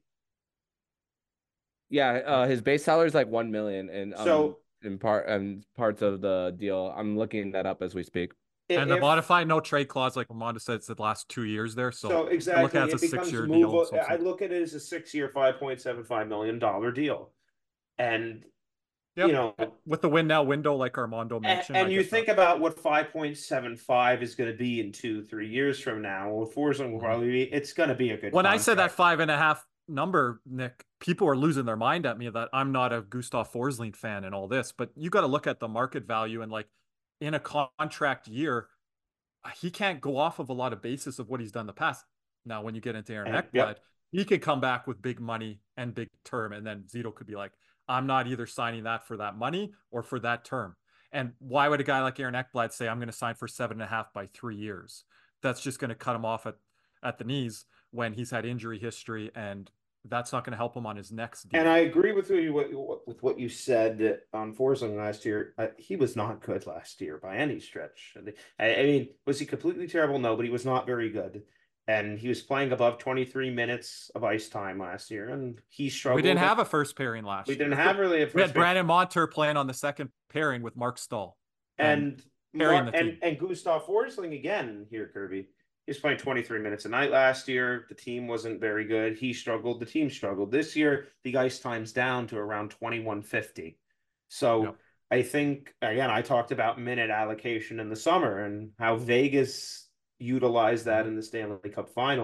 Yeah, his base salary is like 1 million, and So in parts of the deal, I'm looking that up as we speak. And the modified no trade clause, like Armando said, it's the last 2 years there. So exactly, look at it as a 6-year deal. I look at it as a 6-year, $5.75 million deal, and with the win now window, like Armando mentioned, and you think about what 5.75 is going to be in 2-3 years from now. Well, Forsling will probably it's going to be a good. When I said that 5.5 number, Nick, people are losing their mind at me that I'm not a Gustav Forsling fan and all this, but you got to look at the market value, and like in a contract year, he can't go off of a lot of basis of what he's done in the past. Now, when you get into Aaron Ekblad, he could come back with big money and big term, and then Zito could be like, I'm not either signing that for that money or for that term. And why would a guy like Aaron Ekblad say, I'm going to sign for 7.5 by 3 years? That's just going to cut him off at the knees when he's had injury history, and that's not going to help him on his next deal. And I agree with you with what you said on Forsling last year. He was not good last year by any stretch. I mean, was he completely terrible? No, but he was not very good. And he was playing above 23 minutes of ice time last year, and he struggled. We didn't have a first pairing last year. We didn't have really a first. We had Brandon Montour playing on the second pairing with Mark Stahl. And Gustav Forsling again here, Kirby. He was playing 23 minutes a night last year. The team wasn't very good. He struggled. The team struggled. This year, the ice time's down to around 21:50. So I think, again, I talked about minute allocation in the summer and how Vegas utilized that in the Stanley Cup final.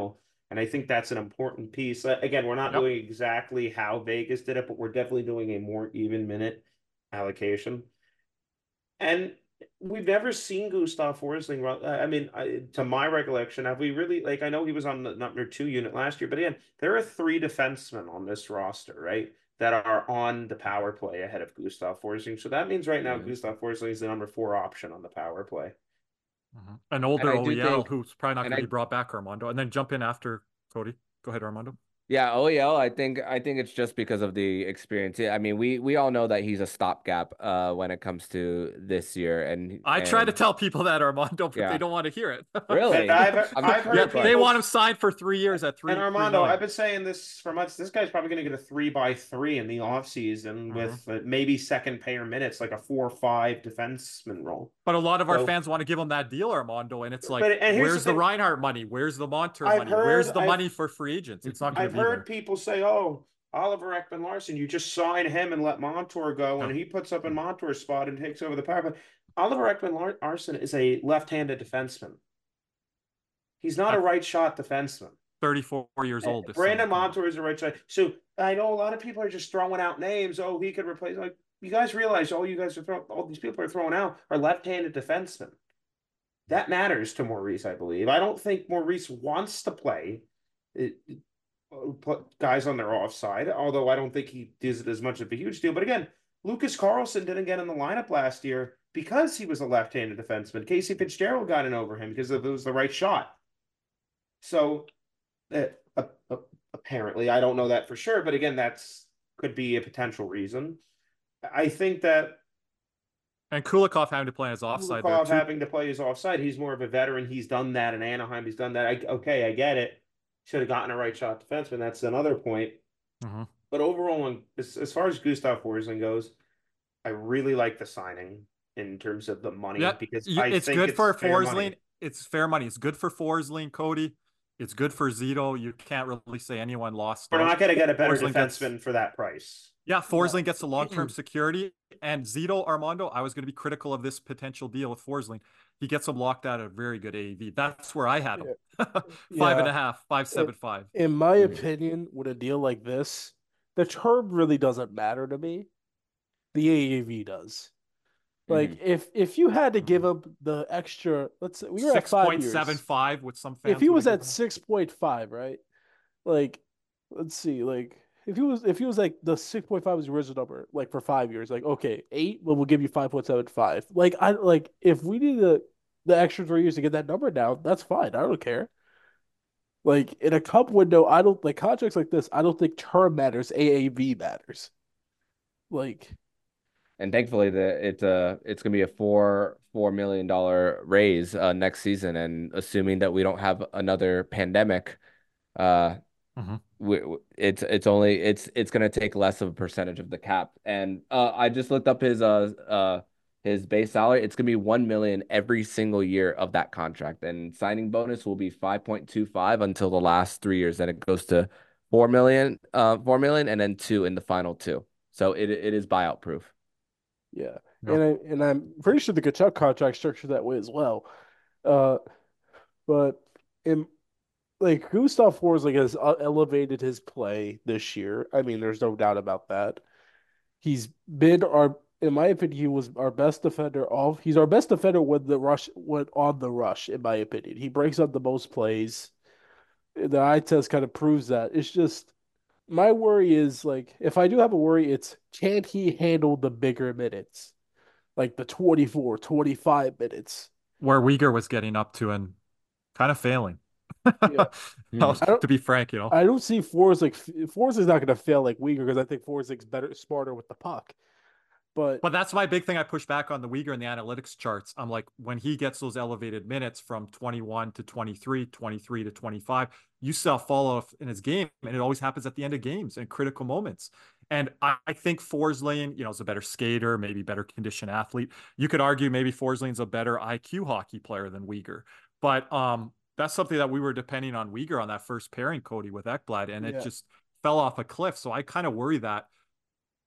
And I think that's an important piece. Again, we're not Yep. doing exactly how Vegas did it, but we're definitely doing a more even minute allocation. And we've never seen Gustav Forsling. I mean, to my recollection, have we really, like, I know he was on the number 2 unit last year, but again, there are 3 defensemen on this roster, right, that are on the power play ahead of Gustav Forsling. So that means right now Gustav Forsling is the number 4 option on the power play. An And older I do OEL think, who's probably not and going to I be brought back, Armando, and then jump in after Cody. Go ahead, Armando. Yeah, OEL, I think it's just because of the experience. I mean, we all know that he's a stopgap when it comes to this year, I try to and tell people that, Armando, but yeah, they don't want to hear it. really, I've heard Yeah, they people, want him signed for 3 years at and 3 Armando, million. I've been saying this for months. This guy's probably going to get a 3x3 in the offseason with maybe second pair minutes, like a 4-5 defenseman role. But a lot of our So- fans want to give him that deal, Armando, and it's like, and here's where's the the thing. Reinhardt money? Where's the Montour I've money? Where's heard- the I've- money for free agents? It's not going I've to be heard there. people say, "Oh, Oliver Ekman-Larsson, you just sign him and let Montour go, and No. he puts up in Montour's spot and takes over the power play." Oliver Ekman-Larsson is a left-handed defenseman. He's not a right shot defenseman. 34 years old. Brandon Montour is a right shot. So I know a lot of people are just throwing out names. Oh, he could replace. Like, you guys realize all these people are throwing out are left-handed defensemen. That matters to Maurice, I believe. I don't think Maurice wants to play put guys on their offside, although I don't think he does it as much of a huge deal. But again, Lucas Carlson didn't get in the lineup last year because he was a left-handed defenseman. Casey Fitzgerald got in over him because it was the right shot. So apparently, I don't know that for sure, but again, that's could be a potential reason. I think that And Kulikov having to play his offside there Kulikov too. having to play his offside, he's more of a veteran. He's done that in Anaheim. He's done that. I get it. Should have gotten a right shot defenseman. That's another point. But overall, as far as Gustav Forsling goes, I really like the signing in terms of the money because it's good for fair Forsling. money. It's fair money. It's good for Forsling, Cody. It's good for Zito. You can't really say anyone lost. We're not going to get a better Forsling defenseman for that price. Yeah, Forsling gets the long-term security. And Zito, Armando, I was going to be critical of this potential deal with Forsling. He gets him locked out at a very good AAV. That's where I had him. 5.5, 5.75. In my opinion, with a deal like this, the term really doesn't matter to me. The AAV does. Like if you had to give up the extra, let's say we were at 5 years. 6.75 with some fans. If he was at 6.5, right? Like, let's see, like if he was like the 6.5 was the original number, like for 5 years, like okay, 8, but we'll give you 5.75. Like if we need the extra 3 years to get that number down, that's fine. I don't care. Like in a cup window, I don't like contracts like this. I don't think term matters. AAV matters. Like, and thankfully it's gonna be a $4 million raise next season, and assuming that we don't have another pandemic, it's gonna take less of a percentage of the cap. And I just looked up his base salary. It's gonna be 1 million every single year of that contract, and signing bonus will be 5.25 until the last 3 years. Then it goes to 4 million, and then 2 in the final 2. So it is buyout proof. yeah, Yep. and I'm pretty sure the Kachuk contract structured that way as well. But in like Gustav Forsling has elevated his play this year. I mean, there's no doubt about that. He's been in my opinion, he was our best defender he's our best defender when the rush went on the rush, in my opinion. He breaks up the most plays. The eye test kind of proves that. It's just my worry is like if I do have a worry, it's can he handle the bigger minutes? Like the 24, 25 minutes. Where Uyghur was getting up to and kind of failing. Yeah. To be frank, I don't see Forsling's not going to fail like Uyghur because I think Forsling's better, smarter with the puck. But that's my big thing. I push back on the Uyghur in the analytics charts. I'm like, when he gets those elevated minutes from 21 to 23, 23 to 25, you saw fall off in his game, and it always happens at the end of games and critical moments. And I think Forsling, is a better skater, maybe better conditioned athlete. You could argue maybe Forsling's a better IQ hockey player than Uyghur. But that's something that we were depending on Uyghur on that first pairing, Cody, with Ekblad, and it just fell off a cliff. So I kind of worry that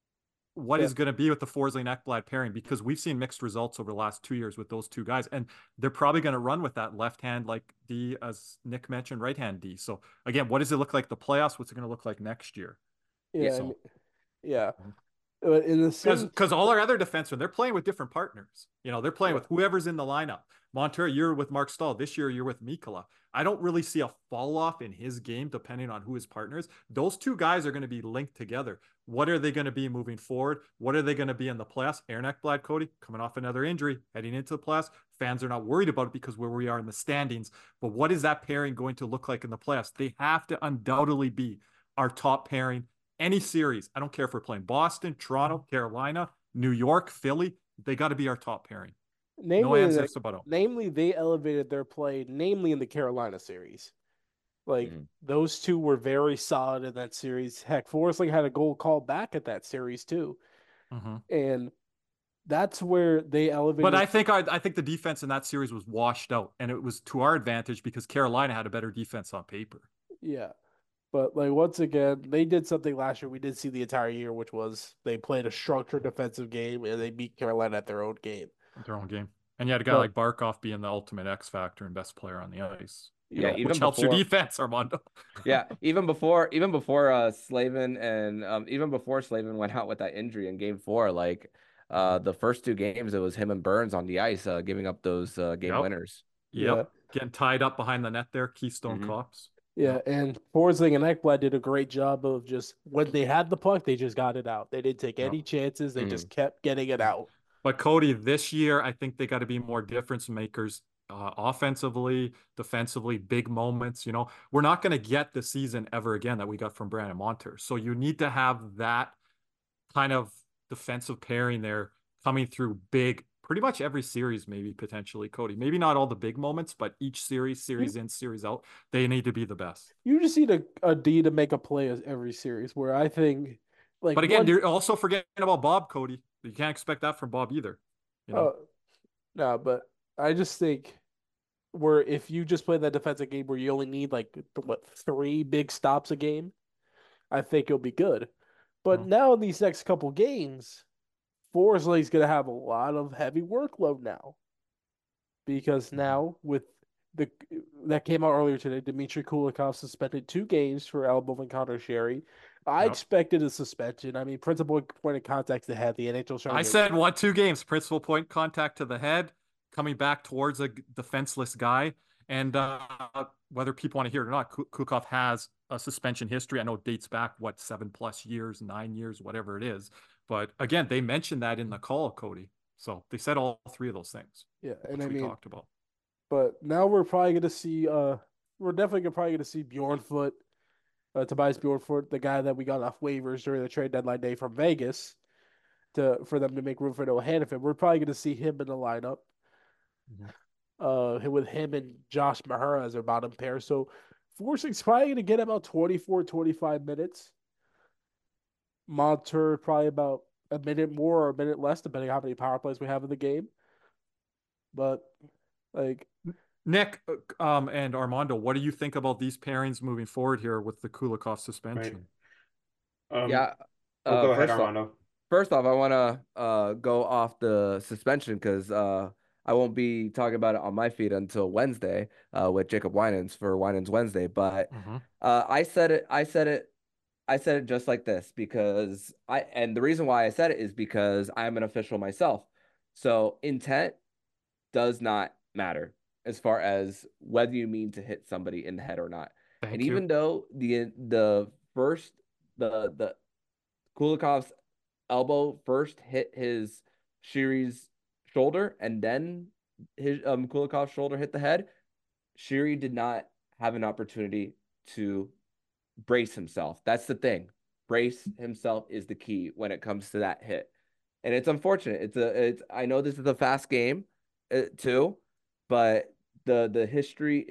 what Yeah. is going to be with the Forsling Ekblad pairing, because we've seen mixed results over the last 2 years with those two guys, and they're probably going to run with that left hand like D, as Nick mentioned, right hand D. So again, what does it look like the playoffs? What's it going to look like next year? Yeah, So, yeah. But in the same, because all our other defensemen, they're playing with different partners. They're playing Yeah. with whoever's in the lineup. Montour, you're with Mark Stahl. This year, you're with Mikkola. I don't really see a fall off in his game depending on who his partner is. Those two guys are going to be linked together. What are they going to be moving forward? What are they going to be in the playoffs? Aaron Ekblad, Cody, coming off another injury, heading into the playoffs. Fans are not worried about it because where we are in the standings. But what is that pairing going to look like in the playoffs? They have to undoubtedly be our top pairing. Any series, I don't care if we're playing Boston, Toronto, Carolina, New York, Philly, they got to be our top pairing. No ands, ifs about it. namely, they elevated their play, namely in the Carolina series. Like those two were very solid in that series. Heck, Forsling had a goal called back at that series too, and that's where they elevated. But I think the defense in that series was washed out, and it was to our advantage because Carolina had a better defense on paper. Yeah. But like once again, they did something last year we did see the entire year, which was they played a structured defensive game and they beat Carolina at their own game. Their own game. And you had a guy like Barkov being the ultimate X factor and best player on the ice. Yeah, even which helps your defense, Armando. Yeah, even before Slavin and even before Slavin went out with that injury in Game 4, like the first two games, it was him and Burns on the ice, giving up those game winners. Yep. Getting tied up behind the net there, Keystone Cops. Yeah, and Forsling and Ekblad did a great job of just when they had the puck, they just got it out. They didn't take any chances. They just kept getting it out. But Cody, this year, I think they got to be more difference makers, offensively, defensively, big moments. We're not going to get the season ever again that we got from Brandon Montour. So you need to have that kind of defensive pairing there coming through big, pretty much every series, maybe potentially, Cody. Maybe not all the big moments, but each series in, series out, they need to be the best. You just need a D to make a play every series. Where I think, like, but again, you're also forgetting about Bob, Cody. You can't expect that from Bob either. No, but I just think where if you just play that defensive game where you only need like 3 big stops a game, I think it'll be good. But now in these next couple games, Forsley's going to have a lot of heavy workload now. Because now with that came out earlier today, Dmitry Kulikov suspended 2 games for elbow and Connor Sherry. I expected a suspension. I mean, principal point of contact to the head. The NHL. I said 2 games. Principal point contact to the head, coming back towards a defenseless guy, and whether people want to hear it or not, Kulikov has a suspension history. I know it dates back 7+ years, 9 years, whatever it is. But again, they mentioned that in the call, Cody. So they said all 3 of those things. Yeah, and we talked about. But now we're probably going to see. We're definitely probably going to see Bjornfoot. Tobias Bjornfoot, the guy that we got off waivers during the trade deadline day from Vegas, for them to make room for Noah Hanifin. We're probably going to see him in the lineup. With him and Josh Mahura as their bottom pair. So Forsling's probably going to get about 24, 25 minutes. Montour probably about a minute more or a minute less, depending on how many power plays we have in the game. But like Nick and Armando, what do you think about these pairings moving forward here with the Kulikov suspension? Right. Go ahead, Armando. First off, I want to go off the suspension because I won't be talking about it on my feed until Wednesday with Jacob Winans for Winans Wednesday. But I said it just like this because and the reason why I said it is because I'm an official myself. So intent does not matter as far as whether you mean to hit somebody in the head or not. Thank you. Even though the Kulikov's elbow first hit his Shiri's shoulder and then his Kulikov's shoulder hit the head, Shiri did not have an opportunity to brace himself. That's the thing. Brace himself is the key when it comes to that hit. And it's unfortunate. I know this is a fast game too, but the history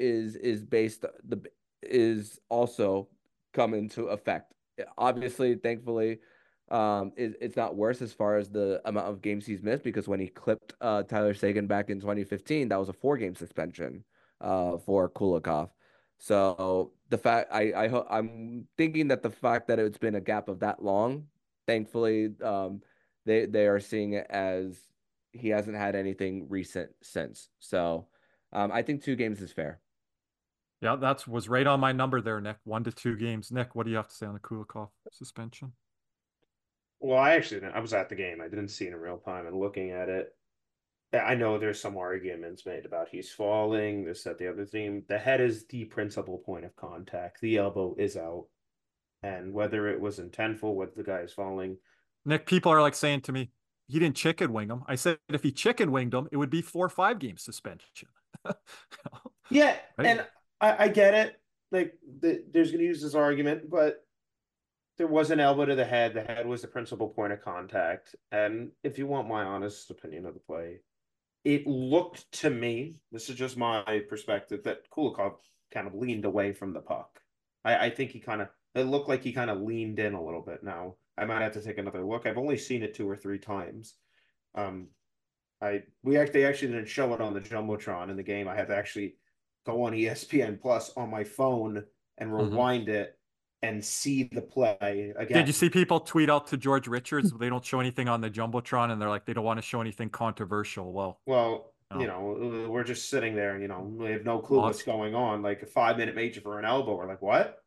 is also come into effect. Obviously, thankfully, it's not worse as far as the amount of games he's missed because when he clipped Tyler Seguin back in 2015, that was a 4-game suspension for Kulikov. So the fact I'm thinking that the fact that it's been a gap of that long, thankfully, they are seeing it as he hasn't had anything recent since. So I think 2 games is fair. Yeah, was right on my number there, Nick. 1 to 2 games. Nick, what do you have to say on the Kulikov suspension? Well, I was at the game. I didn't see it in real time, and looking at it, I know there's some arguments made about he's falling, this, that, the other thing. The head is the principal point of contact. The elbow is out. And whether it was intentful, whether the guy is falling. Nick, people are like saying to me, he didn't chicken wing him. I said if he chicken winged him, it would be 4 or 5 game suspension. Yeah, right? And I get it. Like there's going to use this argument, but there was an elbow to the head. The head was the principal point of contact. And if you want my honest opinion of the play, it looked to me, this is just my perspective, that Kulikov kind of leaned away from the puck. I think it looked like he kind of leaned in a little bit. Now, I might have to take another look. I've only seen it 2 or 3 times. They actually didn't show it on the Jumbotron in the game. I had to actually go on ESPN Plus on my phone and rewind it and see the play again. Did you see people tweet out to George Richards? They don't show anything on the Jumbotron, and they're like, they don't want to show anything controversial. Well, we're just sitting there, and we have no clue what's going on. Like a 5-minute major for an elbow. We're like, what?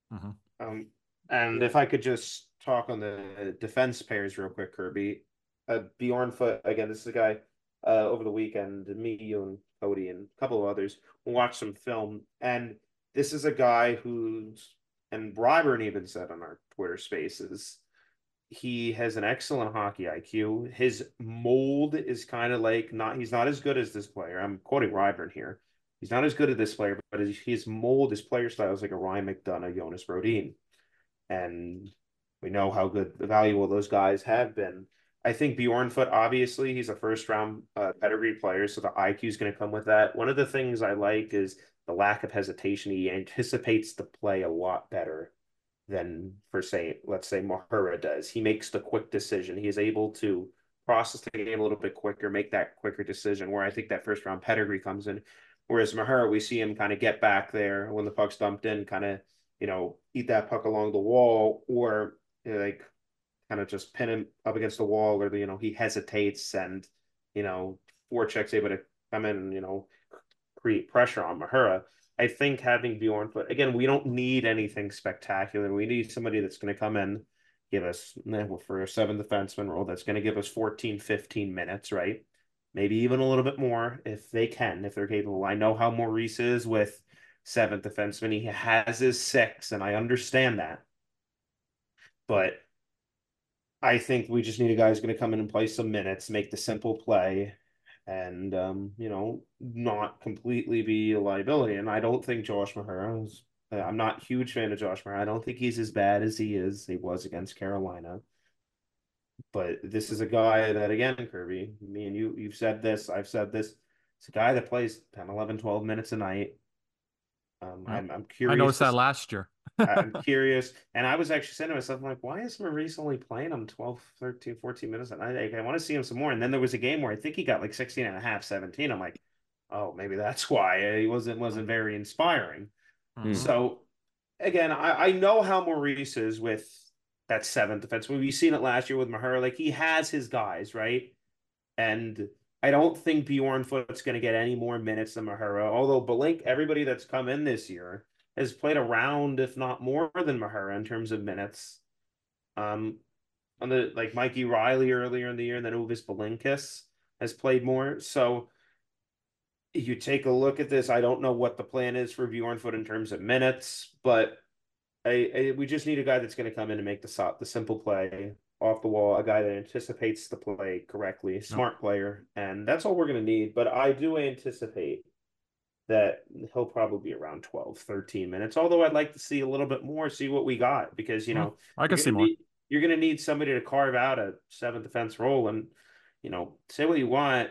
And if I could just talk on the defense pairs real quick, Kirby. Bjornfoot, again, this is a guy over the weekend, me, you, and Cody, and a couple of others watched some film. And this is a guy and Bryburn even said on our Twitter spaces, he has an excellent hockey IQ. His mold is kind of like he's not as good as this player. I'm quoting Ryburn here. He's not as good as this player, but his mold, his player style is like a Ryan McDonough, Jonas Brodin. And we know how good, valuable those guys have been. I think Bjornfoot, obviously, he's a first-round pedigree player, so the IQ is going to come with that. One of the things I like is the lack of hesitation. He anticipates the play a lot better than, let's say Mahura does. He makes the quick decision. He is able to process the game a little bit quicker, make that quicker decision, where I think that first-round pedigree comes in. Whereas Mahura, we see him kind of get back there when the puck's dumped in, kind of, eat that puck along the wall, or like kind of just pin him up against the wall, or he hesitates, and forecheck's able to come in and create pressure on Mahura. I think having Bjornfoot, again, we don't need anything spectacular. We need somebody that's going to come in, give us, for a 7th defenseman role, that's going to give us 14, 15 minutes, right? Maybe even a little bit more if they're capable. I know how Maurice is with 7th defenseman. He has his 6, and I understand that. But I think we just need a guy who's going to come in and play some minutes, make the simple play, and not completely be a liability. And I don't think Josh Mahura I'm not a huge fan of Josh Mahura. I don't think he's as bad as he was against Carolina. But this is a guy that, again, Kirby, me and you've said this, I've said this. It's a guy that plays 10, 11, 12 minutes a night. I'm curious. I noticed that last year. I'm curious. And I was actually saying to myself, I'm like, why is Maurice only playing him 12, 13, 14 minutes? And I want to see him some more. And then there was a game where I think he got like 16 and a half, 17. I'm like, oh, maybe that's why he wasn't very inspiring. So, again, I know how Maurice is with that 7th defense. We've seen it last year with Mahura. Like, he has his guys, right? And I don't think Bjornfoot's going to get any more minutes than Mahura. Although everybody that's come in this year has played around, if not more than Mahura in terms of minutes. On like Mikey Riley earlier in the year, and then Uvis Belinkis has played more. So you take a look at this. I don't know what the plan is for Bjornfoot in terms of minutes, but we just need a guy that's going to come in and make the simple play off the wall, a guy that anticipates the play correctly, smart player, and that's all we're going to need. But I do anticipate that he'll probably be around 12, 13 minutes, although I'd like to see a little bit more, see what we got, because, I can see more. You're going to need somebody to carve out a 7th defense role, and, say what you want.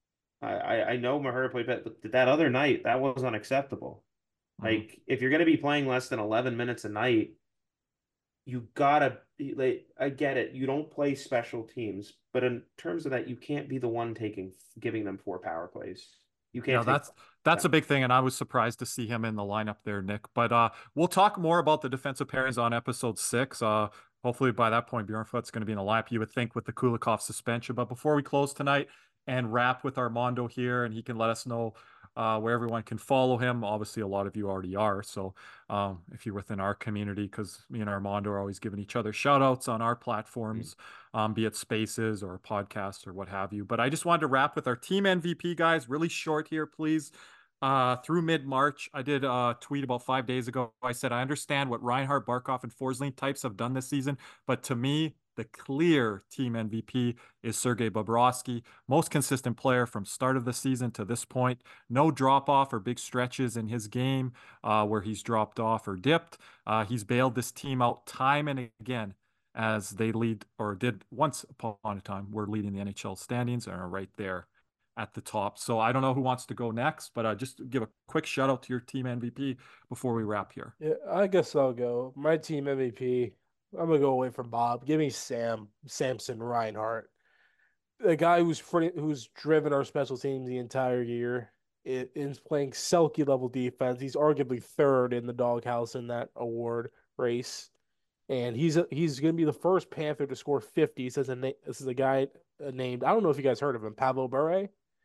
I know Mahura played, but that other night, that was unacceptable. Like, if you're going to be playing less than 11 minutes a night, you gotta, I get it. You don't play special teams, but in terms of that, you can't be the one giving them 4 power plays. You can't. That's a big thing, and I was surprised to see him in the lineup there, Nick. But we'll talk more about the defensive pairings on episode 6. hopefully by that point, Bjornfoot's going to be in the lineup, you would think, with the Kulikov suspension. But before we close tonight and wrap with Armando here, and he can let us know where everyone can follow him. Obviously, a lot of you already are. So if you're within our community, because me and Armando are always giving each other shout outs on our platforms, be it spaces or podcasts or what have you. But I just wanted to wrap with our team MVP, guys. Really short here, please. Through mid-March, I did a tweet about 5 days ago. I said, I understand what Reinhart, Barkov, and Forsling types have done this season, but to me, the clear team MVP is Sergei Bobrovsky, most consistent player from start of the season to this point. No drop-off or big stretches in his game where he's dropped off or dipped. He's bailed this team out time and again as they lead, or did once upon a time, were leading the NHL standings and are right there at the top. So I don't know who wants to go next, but just give a quick shout out to your team MVP before we wrap here. Yeah, I guess I'll go. My team MVP, I'm gonna go away from Bob. Give me Samson Reinhart, the guy who's driven our special teams the entire year. Is playing Selke level defense. He's arguably third in the doghouse in that award race, and he's gonna be the first Panther to score 50. This is a guy named, I don't know if you guys heard of him, Pavel Bure.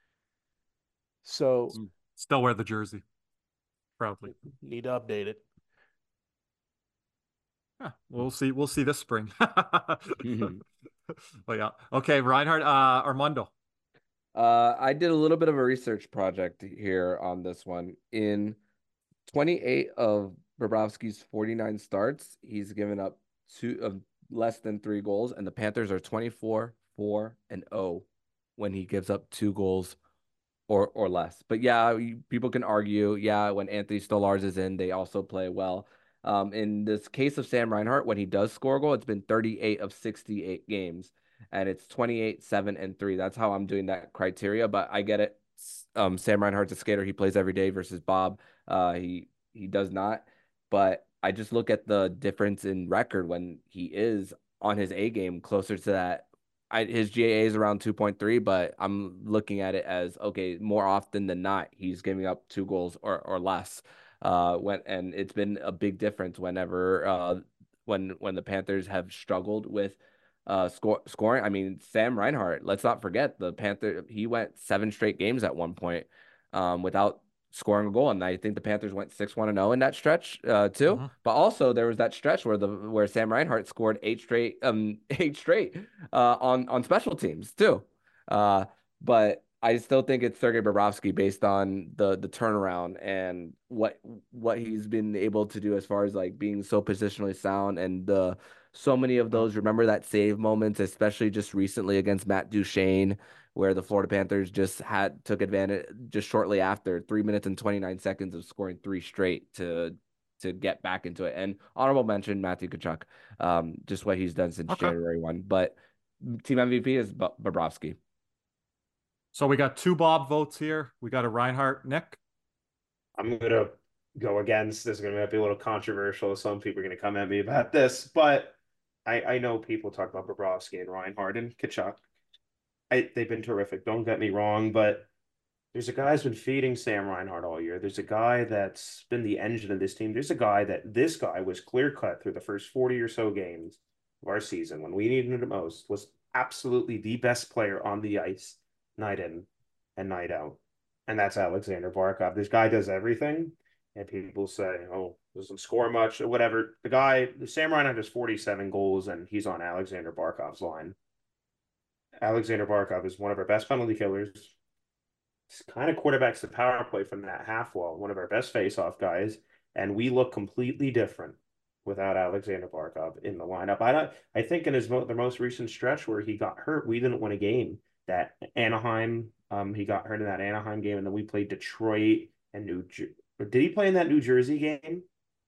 So Still wear the jersey proudly. need to update it. Yeah, we'll see. We'll see this spring. But yeah. Okay, Reinhart, Armando. I did a little bit of a research project here on this one. In 28 of Bobrovsky's 49 starts, he's given up less than 3 goals, and the Panthers are 24, 4, and 0 when he gives up 2 goals or less. But yeah, people can argue, when Anthony Stolarz is in, they also play well. In this case of Sam Reinhart, when he does score a goal, it's been 38 of 68 games, and it's 28, 7, and 3. That's how I'm doing that criteria, but I get it. Sam Reinhart's a skater. He plays every day versus Bob. He does not. But I just look at the difference in record when he is on his A game, closer to that. His GAA is around 2.3, but I'm looking at it as, okay, more often than not, he's giving up 2 goals or less. And it's been a big difference whenever when the Panthers have struggled with scoring. I mean, Sam Reinhart, let's not forget he went 7 straight games at one point without scoring a goal, and I think the Panthers went 6-1-0 in that stretch too. Mm-hmm. But also there was that stretch where Sam Reinhart scored 8 straight on special teams too. But I still think it's Sergei Bobrovsky based on the turnaround and what he's been able to do as far as like being so positionally sound, and so many of those, remember that save moments, especially just recently against Matt Duchene, where the Florida Panthers took advantage just shortly after 3 minutes and 29 seconds of scoring 3 straight to get back into it. And honorable mention, Matthew Tkachuk, just what he's done since January 1. But team MVP is Bobrovsky. So we got 2 Bob votes here. We got a Reinhart. Nick? I'm going to go against. This is going to be a little controversial. Some people are going to come at me about this, but I know people talk about Bobrovsky and Reinhart and Tkachuk. They've been terrific. Don't get me wrong, but there's a guy who's been feeding Sam Reinhart all year. There's a guy that's been the engine of this team. There's a guy this guy was clear-cut through the first 40 or so games of our season when we needed him the most, was absolutely the best player on the ice night in and night out. And that's Alexander Barkov. This guy does everything, and people say, oh, doesn't score much or whatever. Sam Reinhart has 47 goals, and he's on Alexander Barkov's line. Alexander Barkov is one of our best penalty killers. He's kind of quarterbacks the power play from that half wall, one of our best face-off guys, and we look completely different without Alexander Barkov in the lineup. I think in the most recent stretch where he got hurt, we didn't win a game. That Anaheim, he got hurt in that Anaheim game, and then we played Detroit and New Jersey. Did he play in that New Jersey game?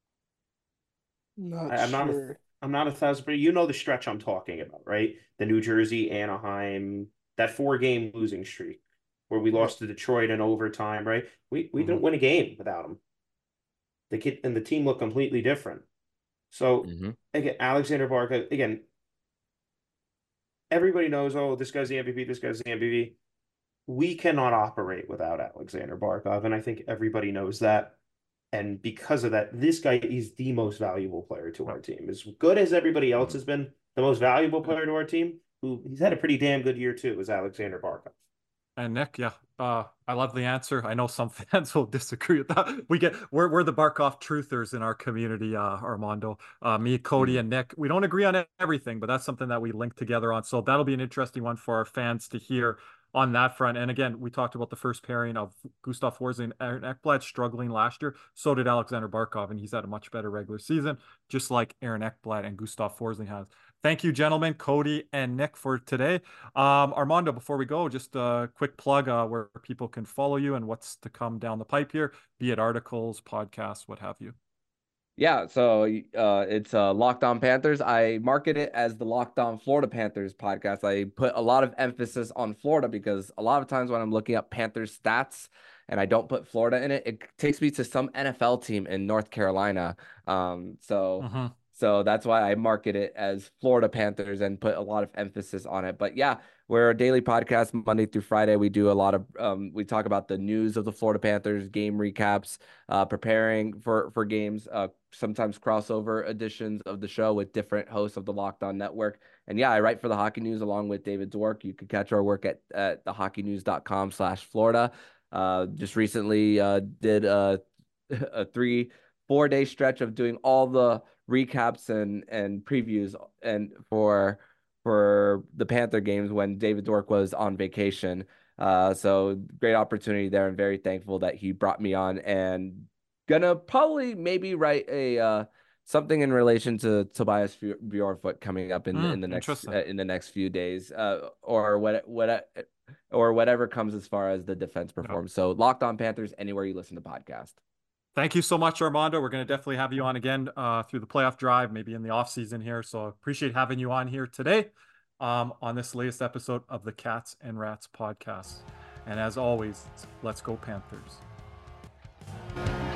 I'm sure. I'm not 1,000%, but you know the stretch I'm talking about, right? The New Jersey, Anaheim, that 4-game losing streak where we lost to Detroit in overtime, right? We didn't win a game without him. The kid and the team look completely different. So again, Alexander Barkov, again, everybody knows, oh, this guy's the MVP, this guy's the MVP. We cannot operate without Alexander Barkov, and I think everybody knows that. And because of that, this guy is the most valuable player to our team. As good as everybody else has been, the most valuable player to our team, who he's had a pretty damn good year too, is Alexander Barkov. And Nick, yeah, I love the answer. I know some fans will disagree with that. We're the Barkov truthers in our community, Armando. Me, Cody, and Nick, we don't agree on everything, but that's something that we link together on. So that'll be an interesting one for our fans to hear on that front. And again, we talked about the first pairing of Gustav Forsling and Aaron Ekblad struggling last year. So did Alexander Barkov, and he's had a much better regular season, just like Aaron Ekblad and Gustav Forsling has. Thank you, gentlemen, Cody and Nick, for today. Armando, before we go, just a quick plug where people can follow you and what's to come down the pipe here, be it articles, podcasts, what have you. Yeah, so it's Locked On Panthers. I market it as the Locked On Florida Panthers podcast. I put a lot of emphasis on Florida because a lot of times when I'm looking up Panthers stats and I don't put Florida in it, it takes me to some NFL team in North Carolina. So that's why I market it as Florida Panthers and put a lot of emphasis on it. But yeah, we're a daily podcast Monday through Friday. We do a lot of we talk about the news of the Florida Panthers, game recaps, preparing for games, sometimes crossover editions of the show with different hosts of the Locked On Network. And yeah, I write for the Hockey News along with David Dwork. You can catch our work at thehockeynews.com/Florida. Just recently did a 3-4 day stretch of doing all the recaps and previews and for the Panther games when David Dwork was on vacation. So great opportunity there. I'm very thankful that he brought me on, and gonna probably maybe write a something in relation to Tobias Bjornfot coming up in the next few days, or whatever comes as far as the defense performs. So Locked On Panthers anywhere you listen to podcast. Thank you so much, Armando. We're going to definitely have you on again through the playoff drive, maybe in the off season here. So appreciate having you on here today on this latest episode of the Cats and Rats podcast. And as always, let's go Panthers.